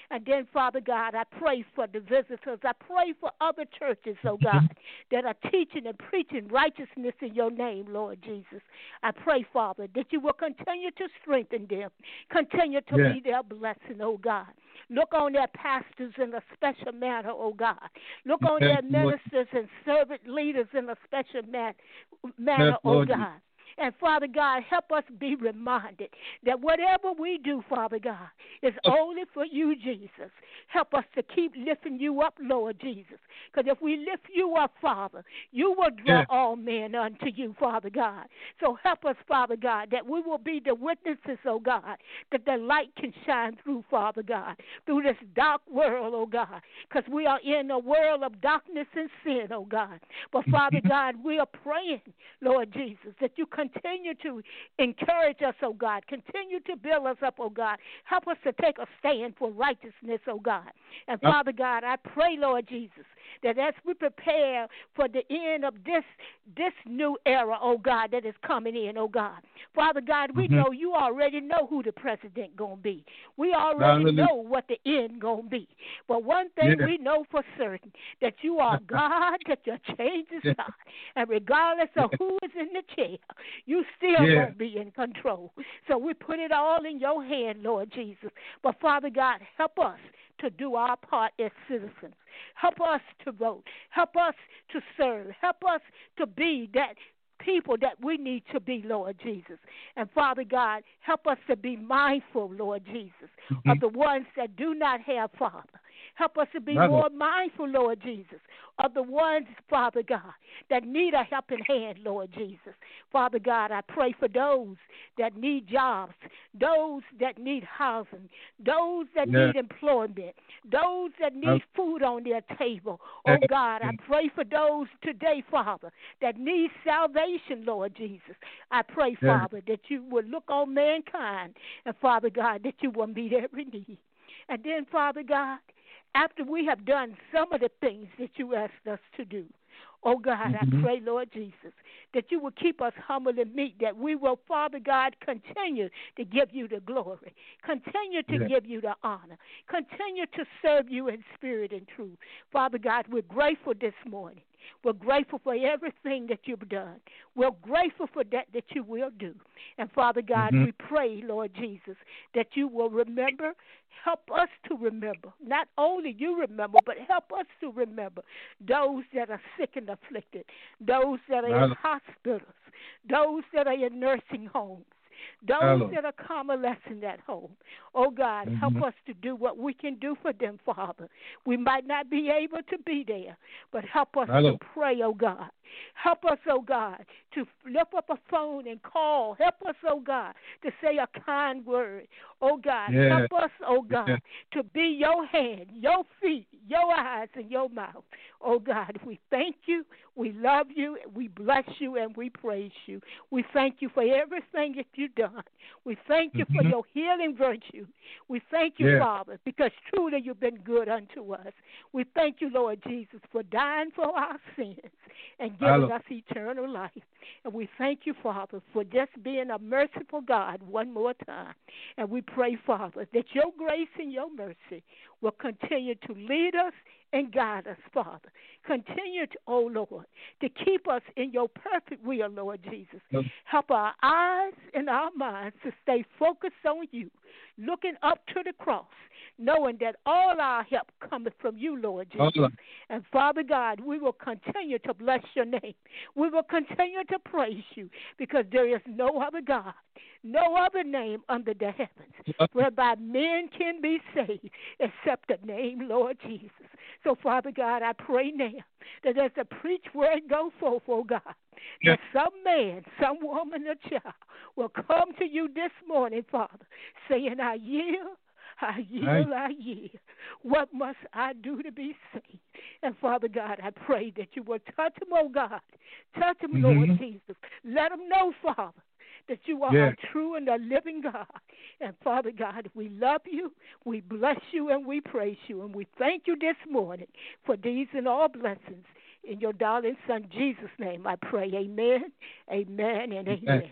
And then, Father God, I pray for the visitors. I pray for other churches, oh God, that are teaching and preaching righteousness in your name, Lord Jesus. I pray, Father, that you will continue to strengthen them, continue to be their blessing, oh God. Look on their pastors in a special manner, oh God. Look on their ministers and servant leaders in a special manner, oh God. And, Father God, help us be reminded that whatever we do, Father God, is only for you, Jesus. Help us to keep lifting you up, Lord Jesus. Because if we lift you up, Father, you will draw all men unto you, Father God. So help us, Father God, that we will be the witnesses, oh God, that the light can shine through, Father God, through this dark world, oh God, because we are in a world of darkness and sin, oh God. But, Father God, we are praying, Lord Jesus, that you continue to encourage us, oh God. Continue to build us up, oh God. Help us to take a stand for righteousness, oh God. And Father God, I pray, Lord Jesus, that as we prepare for the end of this new era, oh God, that is coming in, oh God. Father God, we know you already know who the president going to be. We already know what the end going to be. But one thing we know for certain, that you are God, that your change is not. And regardless of who is in the chair, you still going to be in control. So we put it all in your hand, Lord Jesus. But Father God, help us to do our part as citizens. Help us to vote. Help us to serve. Help us to be that people that we need to be, Lord Jesus. And Father God, help us to be mindful, Lord Jesus, of the ones that do not have Father. Help us to be more mindful, Lord Jesus, of the ones, Father God, that need a helping hand, Lord Jesus. Father God, I pray for those that need jobs, those that need housing, those that need employment, those that need food on their table. Oh God, I pray for those today, Father, that need salvation, Lord Jesus. I pray, Father, that you will look on mankind, and Father God, that you will meet every need. And then, Father God, after we have done some of the things that you asked us to do, oh God, I pray, Lord Jesus, that you will keep us humble and meek, that we will, Father God, continue to give you the glory, continue to give you the honor, continue to serve you in spirit and truth. Father God, we're grateful this morning. We're grateful for everything that you've done. We're grateful for that you will do. And Father God, we pray, Lord Jesus, that you will remember. Help us to remember. Not only you remember, but help us to remember those that are sick and afflicted, those that are in hospitals, those that are in nursing homes, those that are convalescing at home. Oh, God, help us to do what we can do for them, Father. We might not be able to be there, but help us to pray, oh, God. Help us, oh, God, to lift up a phone and call. Help us, oh, God, to say a kind word. Oh, God, help us, oh, God, to be your hand, your feet, your eyes, and your mouth. Oh, God, we thank you, we love you, we bless you, and we praise you. We thank you for everything that you've done. We thank you for your healing virtue. We thank you, Father, because truly you've been good unto us. We thank you, Lord Jesus, for dying for our sins and giving us eternal life. And we thank you, Father, for just being a merciful God one more time. And we pray, Father, that your grace and your mercy will continue to lead us and guide us, Father. Continue to, oh Lord, to keep us in your perfect will, Lord Jesus. Help our eyes and our minds to stay focused on you, looking up to the cross, knowing that all our help cometh from you, Lord Jesus. And Father God, we will continue to bless your name. We will continue to praise you, because there is no other God, no other name under the heavens whereby men can be saved except the name Lord Jesus. So, Father God, I pray now that as the preach word go forth, oh God, that some man, some woman, or child will come to you this morning, Father, saying, I yield. I yield. What must I do to be saved? And Father God, I pray that you will touch them, oh God. Touch them, Lord Jesus. Let them know, Father, that you are a true and a living God. And Father God, we love you, we bless you, and we praise you. And we thank you this morning for these and all blessings. In your darling Son, Jesus' name, I pray. Amen, amen, and amen.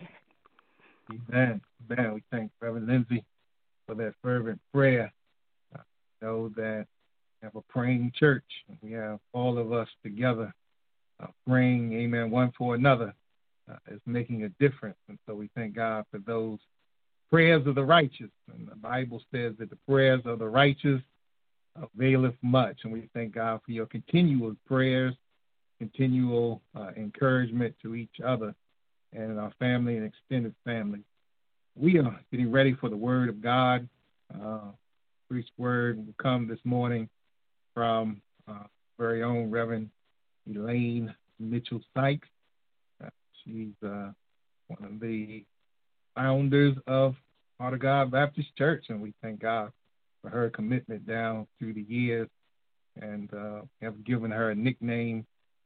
Amen. We thank Reverend Lindsay for that fervent prayer. know that we have a praying church. We have all of us together praying, amen, one for another. Is making a difference. And so we thank God for those prayers of the righteous. And the Bible says that the prayers of the righteous availeth much. And we thank God for your continual prayers, continual encouragement to each other and our family and extended family. We are getting ready for the Word of God. Preached Word will come this morning from very own Reverend Elaine Mitchell Sykes. She's one of the founders of Heart of God Baptist Church, and we thank God for her commitment down through the years, and have given her a nickname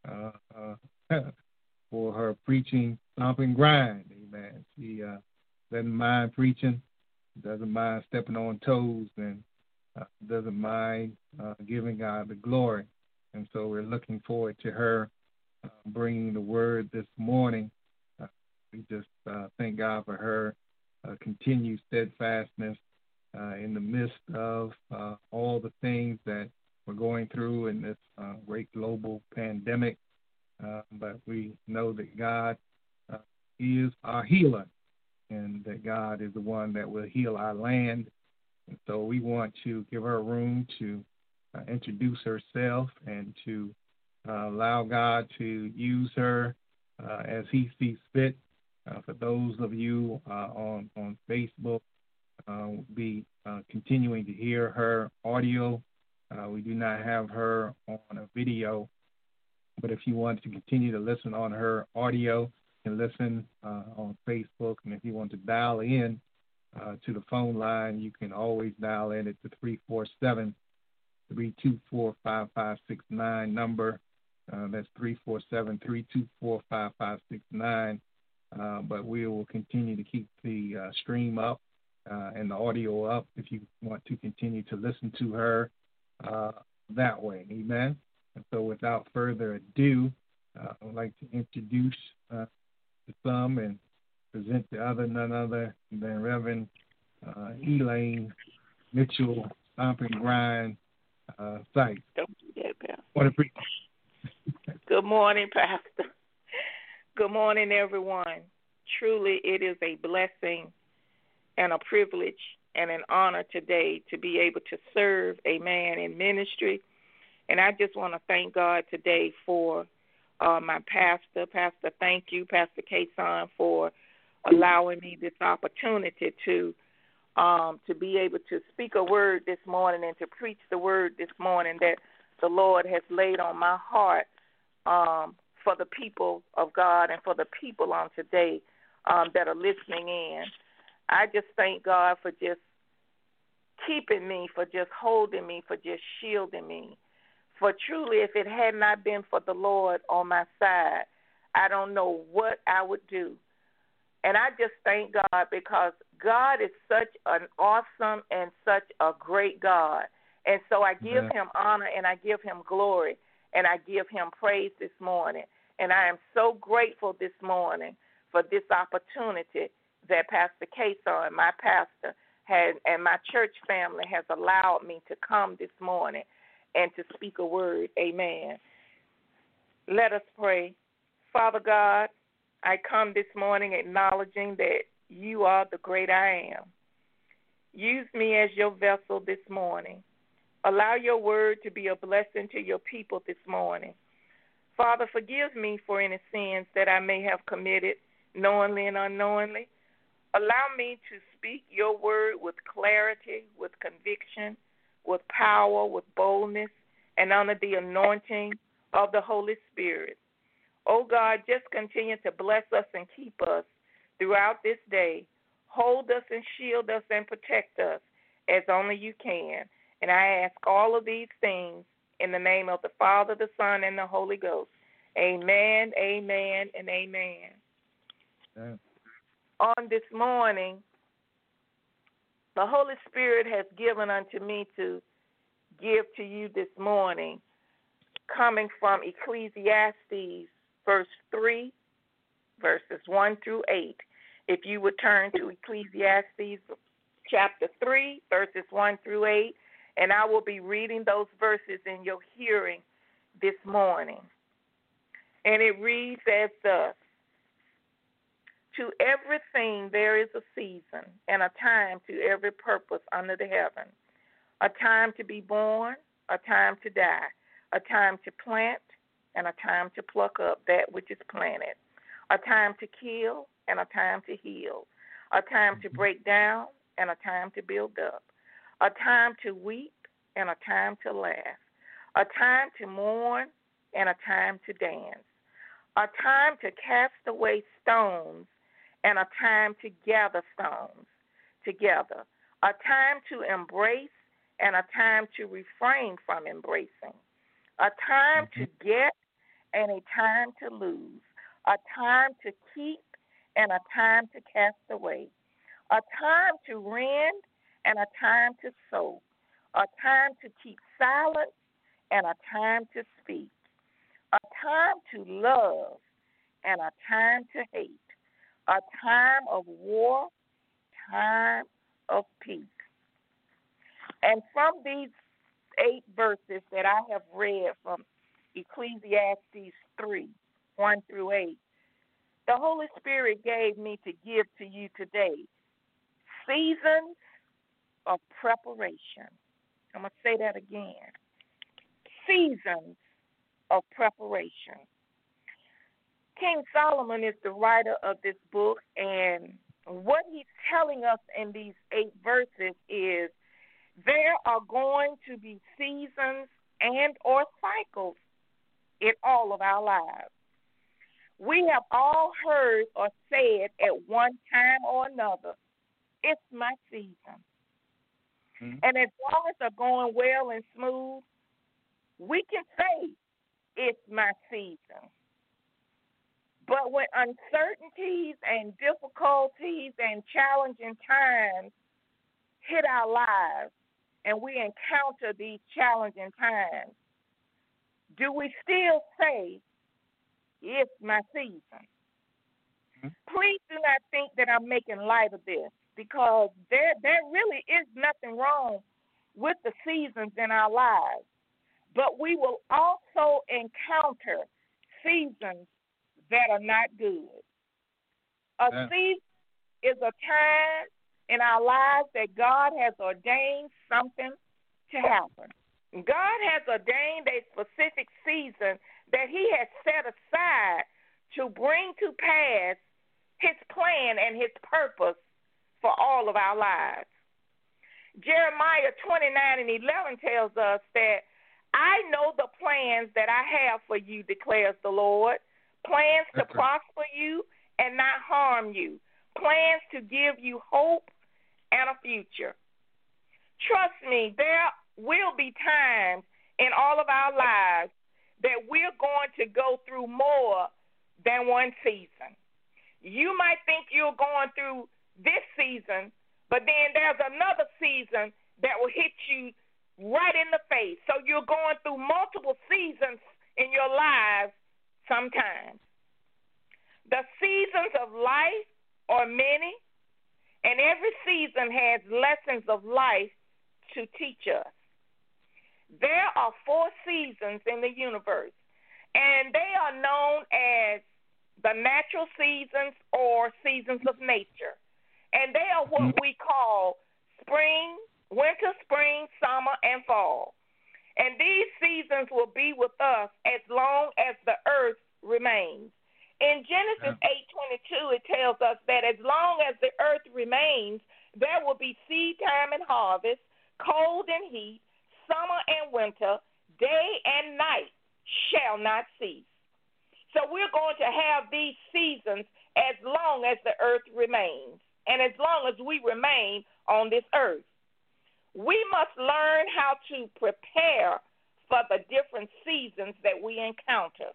for her preaching, stomp and grind. Amen. She doesn't mind preaching, doesn't mind stepping on toes, and doesn't mind giving God the glory. And so we're looking forward to her bringing the word this morning. We just thank God for her continued steadfastness in the midst of all the things that we're going through in this great global pandemic. But we know that God is our healer, and that God is the one that will heal our land. And so we want to give her room to introduce herself and to allow God to use her as he sees fit. For those of you on Facebook, we'll be continuing to hear her audio. We do not have her on a video, but if you want to continue to listen on her audio, you can listen on Facebook. And if you want to dial in to the phone line, you can always dial in at the 347-324-5569 number. That's 347-324-5569. But we will continue to keep the stream up and the audio up if you want to continue to listen to her that way. Amen. And so without further ado, I would like to introduce some and present the other, none other than Reverend Elaine Mitchell, Stomp and Grind Sykes. Good morning, Pastor. Good morning, everyone. Truly, it is a blessing and a privilege and an honor today to be able to serve a man in ministry. And I just want to thank God today for my pastor. Pastor, thank you, Pastor Kason, for allowing me this opportunity to be able to speak a word this morning and to preach the word this morning that the Lord has laid on my heart for the people of God and for the people on today that are listening in. I just thank God for just keeping me, for just holding me, for just shielding me. For truly, if it had not been for the Lord on my side, I don't know what I would do. And I just thank God because God is such an awesome and such a great God. And so I give him honor and I give him glory and I give him praise this morning. And I am so grateful this morning for this opportunity that Pastor Kason, my pastor, and my church family has allowed me to come this morning and to speak a word. Amen. Let us pray. Father God, I come this morning acknowledging that you are the great I am. Use me as your vessel this morning. Allow your word to be a blessing to your people this morning. Father, forgive me for any sins that I may have committed knowingly and unknowingly. Allow me to speak your word with clarity, with conviction, with power, with boldness, and under the anointing of the Holy Spirit. Oh God, just continue to bless us and keep us throughout this day. Hold us and shield us and protect us as only you can. And I ask all of these things in the name of the Father, the Son, and the Holy Ghost. Amen, amen, and amen. Amen. On this morning, the Holy Spirit has given unto me to give to you this morning, coming from Ecclesiastes, verse 3, verses 1 through 8. If you would turn to Ecclesiastes chapter 3, verses 1 through 8, And I will be reading those verses in your hearing this morning. And it reads as thus: To everything there is a season and a time to every purpose under the heaven. A time to be born, a time to die, a time to plant, and a time to pluck up that which is planted. A time to kill and a time to heal. A time to break down and a time to build up. A time to weep and a time to laugh. A time to mourn and a time to dance. A time to cast away stones and a time to gather stones together. A time to embrace and a time to refrain from embracing. A time to get and a time to lose. A time to keep and a time to cast away. A time to rend and a time to sow. A time to keep silent and a time to speak. A time to love and a time to hate. A time of war, time of peace. And from these 8 verses that I have read from Ecclesiastes 3, 1 through 8, the Holy Spirit gave me to give to you today seasons of preparation. I'm going to say that again. Seasons of preparation. King Solomon is the writer of this book, and what he's telling us in these 8 verses is there are going to be seasons and or cycles in all of our lives. We have all heard or said at one time or another, it's my season. Mm-hmm. And as long as they're going well and smooth, we can say it's my season. But when uncertainties and difficulties and challenging times hit our lives and we encounter these challenging times, do we still say, it's my season? Mm-hmm. Please do not think that I'm making light of this, because there really is nothing wrong with the seasons in our lives. But we will also encounter seasons that are not good. A season is a time in our lives that God has ordained something to happen. God has ordained a specific season that he has set aside to bring to pass his plan and his purpose for all of our lives. Jeremiah 29:11 tells us that I know the plans that I have for you, declares the Lord, plans to prosper you and not harm you, plans to give you hope and a future. Trust me, there will be times in all of our lives that we're going to go through more than one season. You might think you're going through this season, but then there's another season that will hit you right in the face. So you're going through multiple seasons in your lives sometimes. The seasons of life are many, and every season has lessons of life to teach us. There are 4 seasons in the universe, and they are known as the natural seasons or seasons of nature. And they are what we call spring, winter, spring, summer, and fall. And these seasons will be with us as long as the earth remains. In Genesis 8:22, it tells us that as long as the earth remains, there will be seed time and harvest, cold and heat, summer and winter, day and night shall not cease. So we're going to have these seasons as long as the earth remains and as long as we remain on this earth. We must learn how to prepare for the different seasons that we encounter.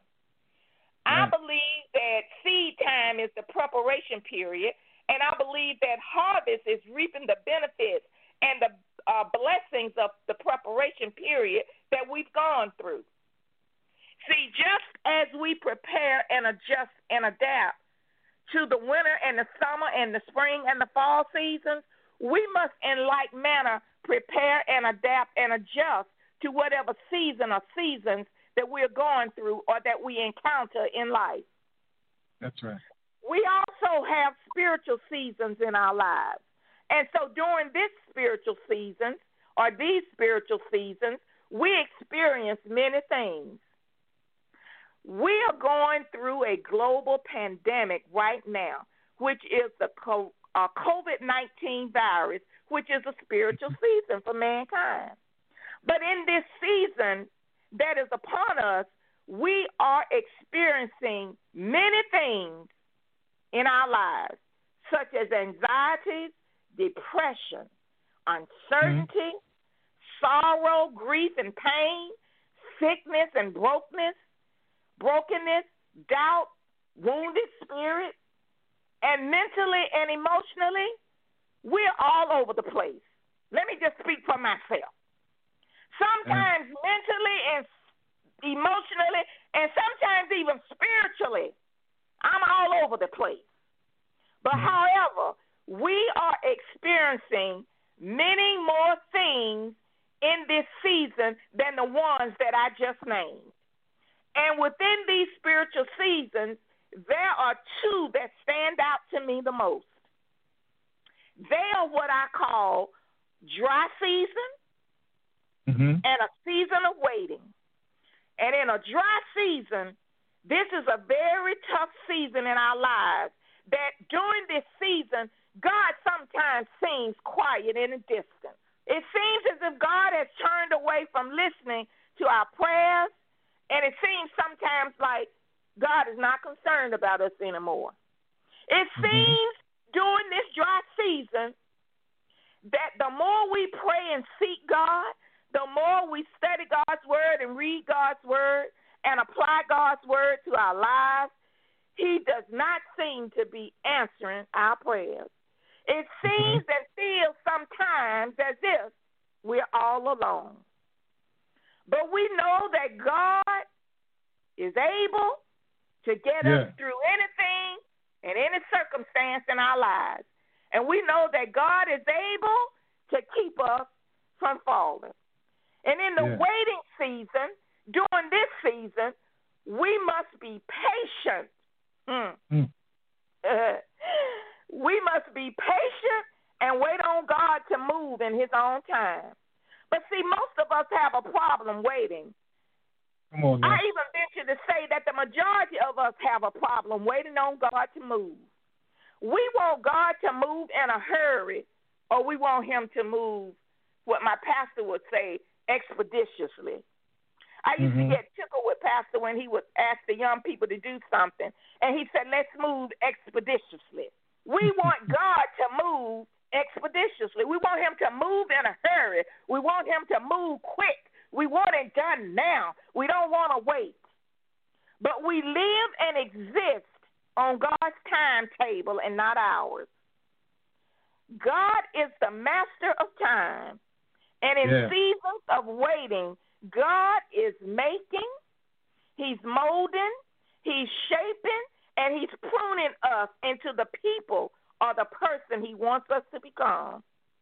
I believe that seed time is the preparation period, and I believe that harvest is reaping the benefits and the blessings of the preparation period that we've gone through. See, just as we prepare and adjust and adapt to the winter and the summer and the spring and the fall seasons, we must in like manner prepare and adapt and adjust to whatever season or seasons that we're going through or that we encounter in life. That's right. We also have spiritual seasons in our lives. And so during these spiritual seasons, we experience many things. We are going through a global pandemic right now, which is the COVID-19 virus, which is a spiritual season for mankind. But in this season that is upon us, we are experiencing many things in our lives, such as anxieties, depression, uncertainty, sorrow, grief and pain, sickness and brokenness, doubt, wounded spirit, and mentally and emotionally, we're all over the place. Let me just speak for myself. Sometimes mentally and emotionally, and sometimes even spiritually, I'm all over the place. But however, we are experiencing many more things in this season than the ones that I just named. And within these spiritual seasons, there are two that stand out to me the most. They are what I call dry season and a season of waiting. And in a dry season, this is a very tough season in our lives, that during this season, God sometimes seems quiet in the distance. It seems as if God has turned away from listening to our prayers, and it seems sometimes like God is not concerned about us anymore. It seems during this dry season that the more we pray and seek God, the more we study God's word and read God's word and apply God's word to our lives, he does not seem to be answering our prayers. It seems and feels sometimes as if we're all alone. But we know that God is able to get us through anything and any circumstance in our lives. And we know that God is able to keep us from falling. And in the waiting season, during this season, we must be patient. We must be patient and wait on God to move in his own time. But see, most of us have a problem waiting. Come on now. I even venture to say that the majority of us have a problem waiting on God to move. We want God to move in a hurry, or we want him to move, what my pastor would say, expeditiously. I used to get tickled with Pastor when he would ask the young people to do something, and he said, let's move expeditiously. We want God to move expeditiously. We want him to move in a hurry. We want him to move quick. We want it done now. We don't want to wait. But we live and exist on God's timetable and not ours. God is the master of time. And in seasons of waiting, God is making, he's molding, he's shaping, and he's pruning us into the people or the person he wants us to become.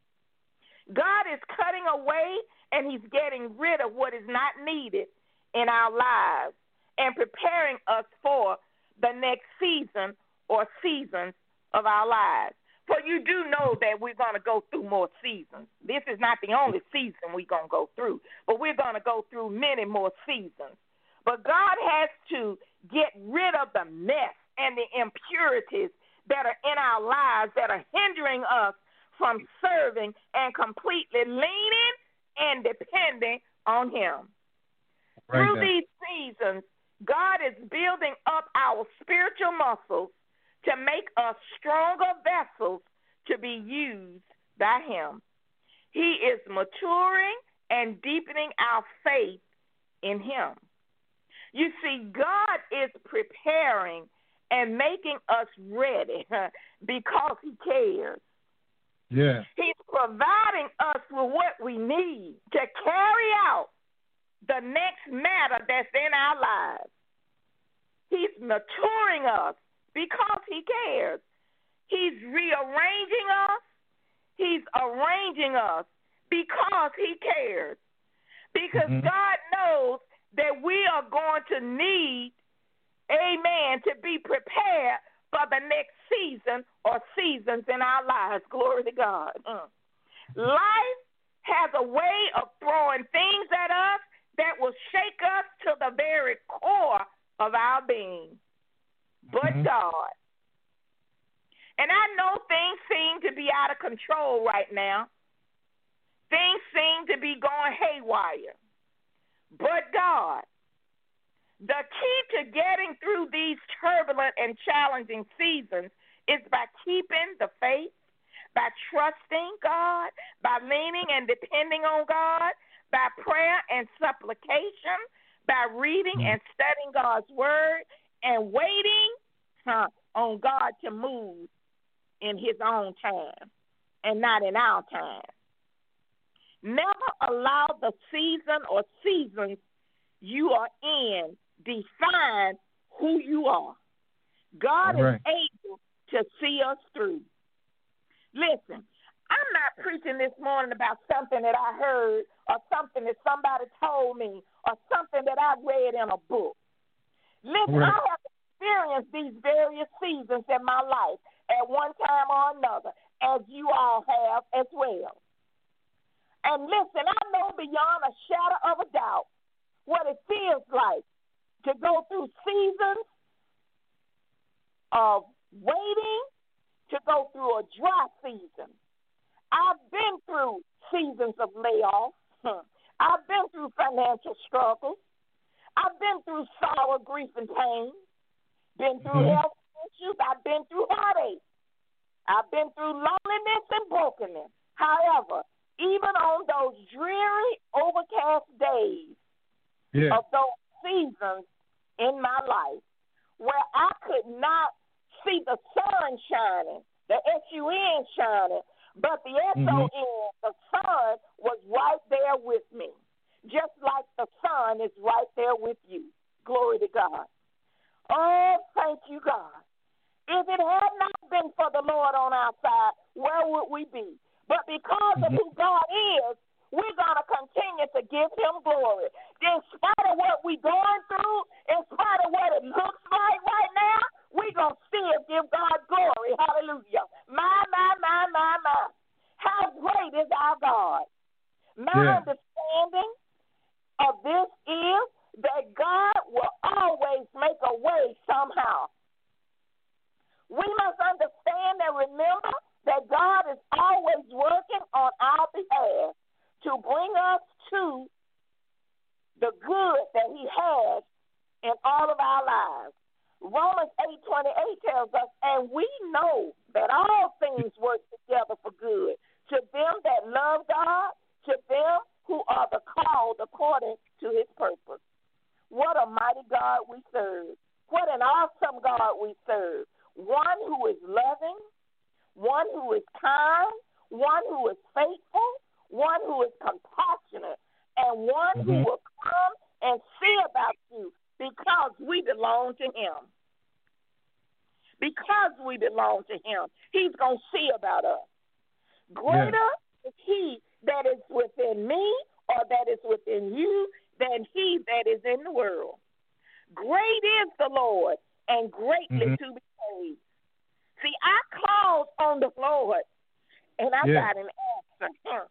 God is cutting away and he's getting rid of what is not needed in our lives and preparing us for the next season or seasons of our lives. For you do know that we're going to go through more seasons. This is not the only season we're going to go through, but we're going to go through many more seasons. But God has to get rid of the mess and the impurities that are in our lives that are hindering us from serving and completely leaning and depending on him. Through these seasons, God is building up our spiritual muscles to make us stronger vessels to be used by him. He is maturing and deepening our faith in him. You see, God is preparing and making us ready because he cares. Yeah. He's providing us with what we need to carry out the next matter that's in our lives. He's maturing us because he cares. He's rearranging us. He's arranging us because he cares. Because God knows that we are going to need, amen, to be prepared for the next season or seasons in our lives. Glory to God. Life has a way of throwing things at us that will shake us to the very core of our being. But God. And I know things seem to be out of control right now. Things seem to be going haywire. But God, the key to getting through these turbulent and challenging seasons is by keeping the faith, by trusting God, by leaning and depending on God, by prayer and supplication, by reading and studying God's word, and waiting on God to move in his own time and not in our time. Never allow the season or seasons you are in define who you are. God is able to see us through. Listen, I'm not preaching this morning about something that I heard or something that somebody told me or something that I read in a book. Listen, I have experienced these various seasons in my life at one time or another, as you all have as well. And listen, I know beyond a shadow of a doubt what it feels like to go through seasons of waiting, to go through a dry season. I've been through seasons of layoffs. I've been through financial struggles. I've been through sorrow, grief, and pain. Been through health issues. I've been through heartache. I've been through loneliness and brokenness. However, even on those dreary, overcast days of those seasons in my life where I could not see the sun shining, the S-U-N shining, but the S-O-N, the sun was right there with me, just like the sun is right there with you. Glory to God. Oh, thank you, God. If it had not been for the Lord on our side, where would we be? But because of who God is, we're going to continue to give him glory. In spite of what we're going through, in spite of what it looks like right now, we're going to still give God glory. Hallelujah. My. How great is our God? My understanding of this is that God will always make a way somehow. We must understand and remember that God is always working on our behalf to bring us to the good that he has in all of our lives. Romans 8:28 tells us, and we know that all things work together for good to them that love God, to them who are the called according to his purpose. What a mighty God we serve. What an awesome God we serve. One who is loving, one who is kind, one who is faithful, one who is compassionate, and one who will come and see about you because we belong to him. Because we belong to him, he's going to see about us. Greater is he that is within me or that is within you than he that is in the world. Great is the Lord and greatly to be praised. See, I called on the Lord, and I got an answer.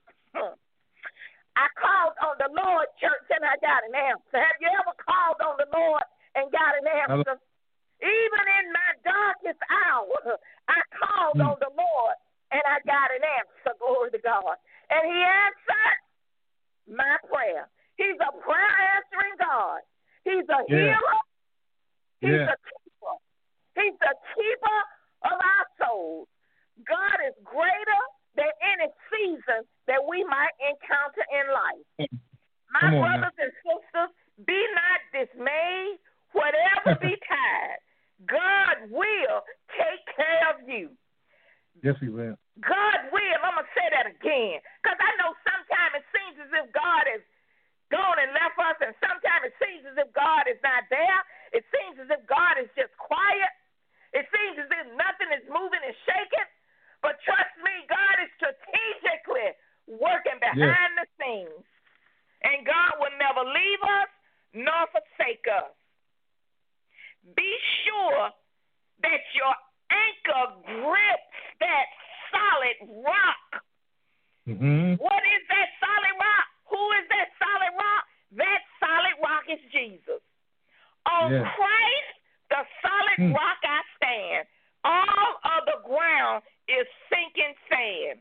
I called on the Lord, church, and I got an answer. Have you ever called on the Lord and got an answer? Even in my darkest hour, I called on the Lord, and I got an answer, glory to God. And he answered my prayer. He's a prayer-answering God. He's a healer. He's a keeper. He's the keeper of our souls. God is greater than any season that we might encounter in life. My brothers and sisters, be not dismayed. Whatever betide, God will take care of you. Yes, he will. God will. I'm going to say that again. Because I know sometimes it seems as if God is gone and left us, and sometimes it seems as if God is not there. It seems as if God is just quiet. It seems as if nothing is moving and shaking. But trust me, God is strategically working behind the scenes. And God will never leave us nor forsake us. Be sure that your anchor grips that solid rock. Mm-hmm. What is that solid rock? Who is that solid rock? That solid rock is Jesus. On Christ, the solid rock I stand. All of the ground is sinking sand.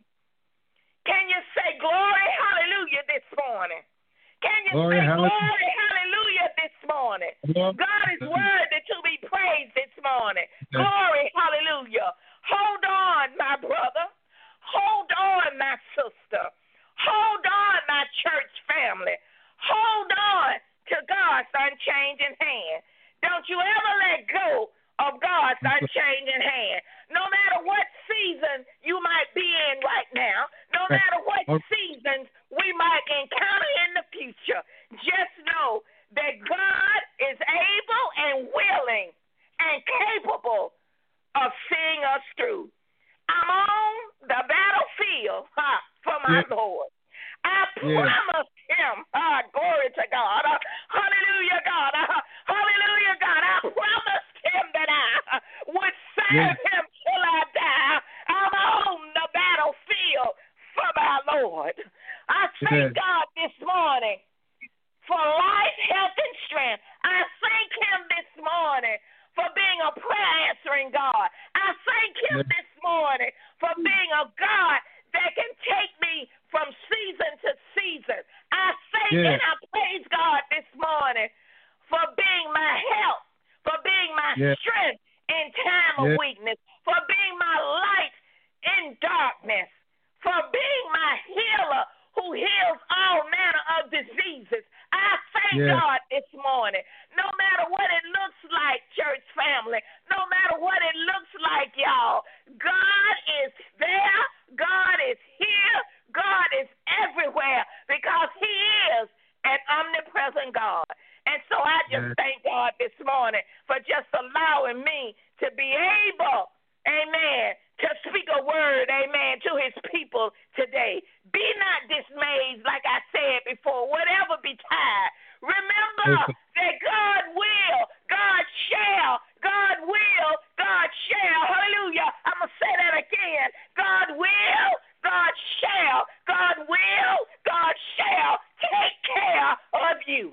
Can you say glory, hallelujah this morning? Can you say glory, hallelujah this morning? God is worthy to be praised this morning. Glory, hallelujah. Hold on, my brother. Hold on, my sister. Hold on, my church family. Hold on to God's unchanging hand. Don't you ever let go of God's unchanging hand. No matter what season you might be in right now, no matter what seasons we might encounter in the future, just know that God is able and willing and capable of seeing us through. I'm on the battlefield for my Lord. I promise him, glory to God, hallelujah, God, hallelujah, God, I promised him that I would serve him till I die. I'm on the battlefield for my Lord. I thank God this morning for life, health, and strength. I thank him this morning for being a prayer answering God. I thank him this morning for being a God that can take me from season to season. I thank and I praise God this morning for being my help, for being my strength in time of weakness, for being my light in darkness, for being my healer who heals all manner of diseases. I thank God this morning. No matter what it looks like, church family, no matter what it looks like, y'all, God is there. God is here. God is everywhere because he is an omnipresent God. And so I just thank God this morning for just allowing me to be able, amen, to speak a word, amen, to his people today. Be not dismayed, like I said before, whatever betide. Remember that God will, God shall, God will, God shall. Hallelujah. I'm going to say that again. God will, God shall, God will, God shall take care of you.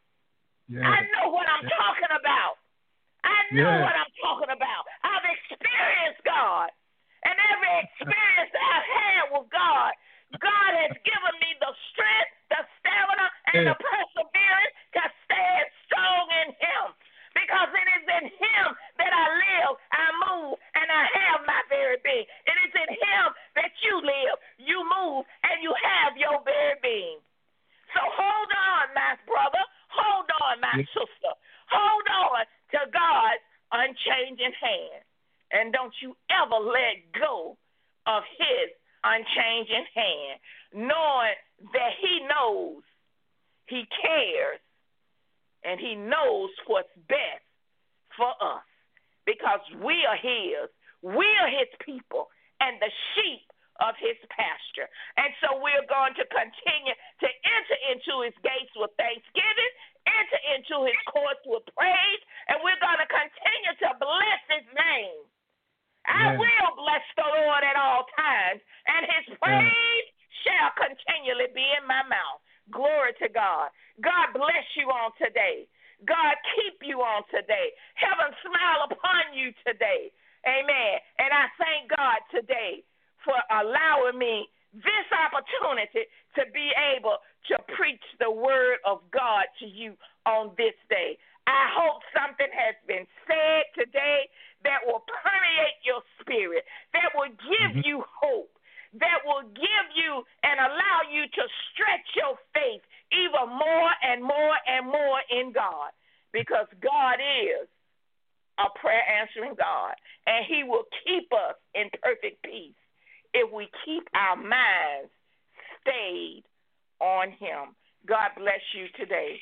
I know what I'm talking about. I know what I'm talking about. I've experienced God. And every experience that I've had with God, God has given me the strength, the stamina, and the perseverance to stand strong in him. Because it is in him that I live, I move, and I have my very being. It is in him that you live, you move, and you have your very being. So hold on, my brother. Hold on, my sister. Hold on to God's unchanging hand. And don't you ever let go of his unchanging hand, knowing that he knows, he cares, and he knows what's best for us because we are his. We are his people and the sheep of his pasture. And so we're going to continue to enter into his gates with thanksgiving, enter into his courts with praise, and we're going to continue to bless his name. I will bless the Lord at all times, and his praise shall continually be in my mouth. Glory to God. God bless you on today. God keep you on today. Heaven smile upon you today. Amen. And I thank God today for allowing me this opportunity to be able to preach the word of God to you on this day. I hope something has been said today that will permeate your spirit, that will give you hope, that will give you and allow you to stretch your faith even more and more and more in God, because God is a prayer answering God, and he will keep us in perfect peace if we keep our minds stayed on him. God bless you today.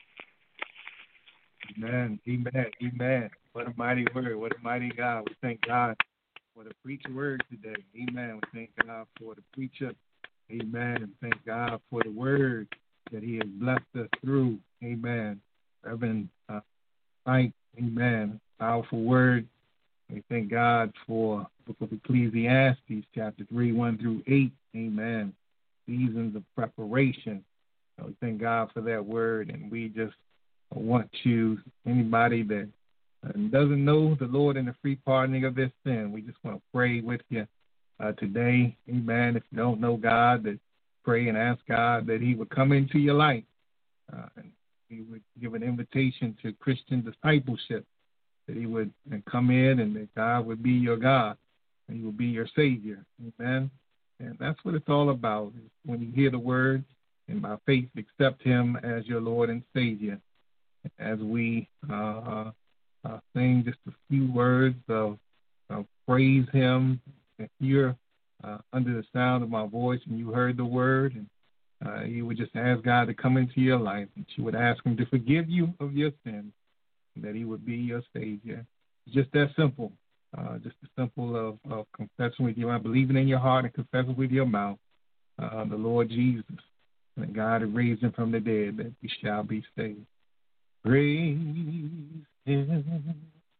Amen, amen, amen. What a mighty word, what a mighty God. We thank God for the preacher word today. Amen. We thank God for the preacher Amen. Thank God for the word that he has blessed us through. Amen. Reverend Frank, amen. Powerful word. We thank God for the book of Ecclesiastes, chapter 3, 1 through 8. Amen. Seasons of preparation. So we thank God for that word, and we just want you, anybody that doesn't know the Lord and the free pardoning of their sin, we just want to pray with you today. Amen. If you don't know God, that pray and ask God that he would come into your life and he would give an invitation to Christian discipleship, that he would come in and that God would be your God and he would be your Savior. Amen. And that's what it's all about. When you hear the word and by faith accept him as your Lord and Savior. As we sing just a few words of praise him, if you're under the sound of my voice and you heard the word, and you would just ask God to come into your life, and you would ask him to forgive you of your sins, and that he would be your Savior. It's just that simple. Just as simple of confessing with your mind, believing in your heart and confessing with your mouth the Lord Jesus, and that God had raised him from the dead, that we shall be saved. Praise him.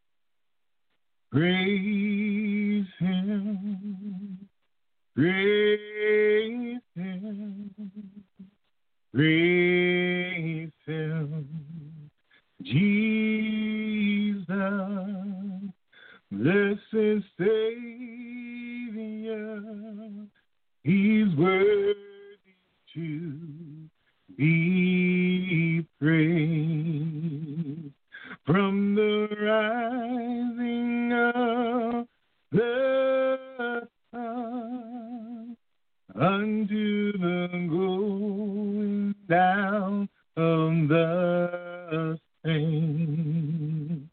Praise him. Praise him. Praise him. Jesus, blessed Savior, he's worthy to be praised. From the rising of the sun unto the going down of the same.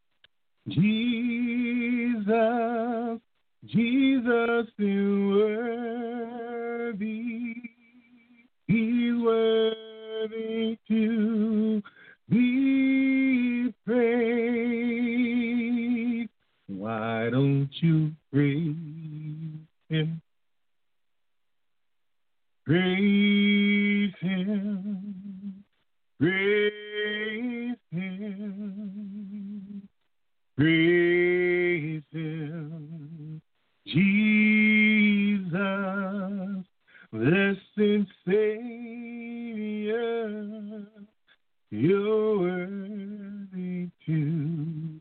Jesus, Jesus is worthy. He's worthy to be praised. Why don't you praise him? Praise him. Praise him. Praise him. Jesus, blessed Savior, you're worthy to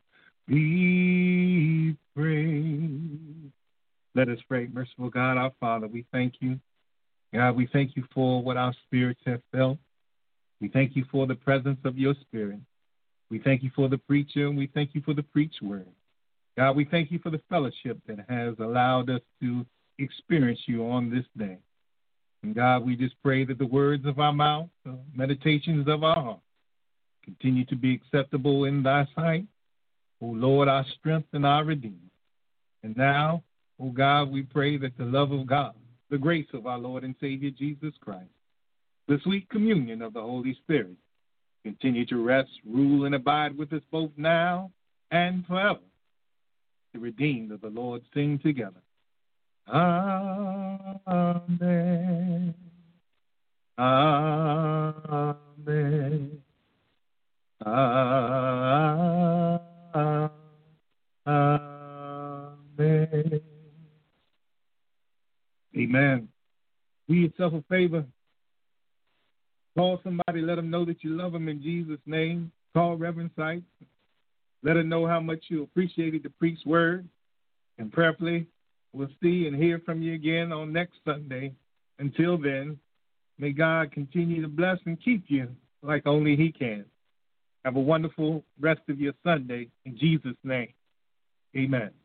be praised. Let us pray. Merciful God, our Father, we thank you. God, we thank you for what our spirits have felt. We thank you for the presence of your Spirit. We thank you for the preacher, and we thank you for the preached word. God, we thank you for the fellowship that has allowed us to experience you on this day. And God, we just pray that the words of our mouth, the meditations of our heart, continue to be acceptable in thy sight, O Lord, our strength and our Redeemer. And now, O God, we pray that the love of God, the grace of our Lord and Savior Jesus Christ, the sweet communion of the Holy Spirit, continue to rest, rule, and abide with us both now and forever. The redeemed of the Lord sing together. Amen. Amen. Amen. Amen. Do yourself a favor. Call somebody, let them know that you love them in Jesus' name. Call Reverend Sykes. Let her know how much you appreciated the preached word. And prayerfully, we'll see and hear from you again on next Sunday. Until then, may God continue to bless and keep you like only he can. Have a wonderful rest of your Sunday in Jesus' name. Amen.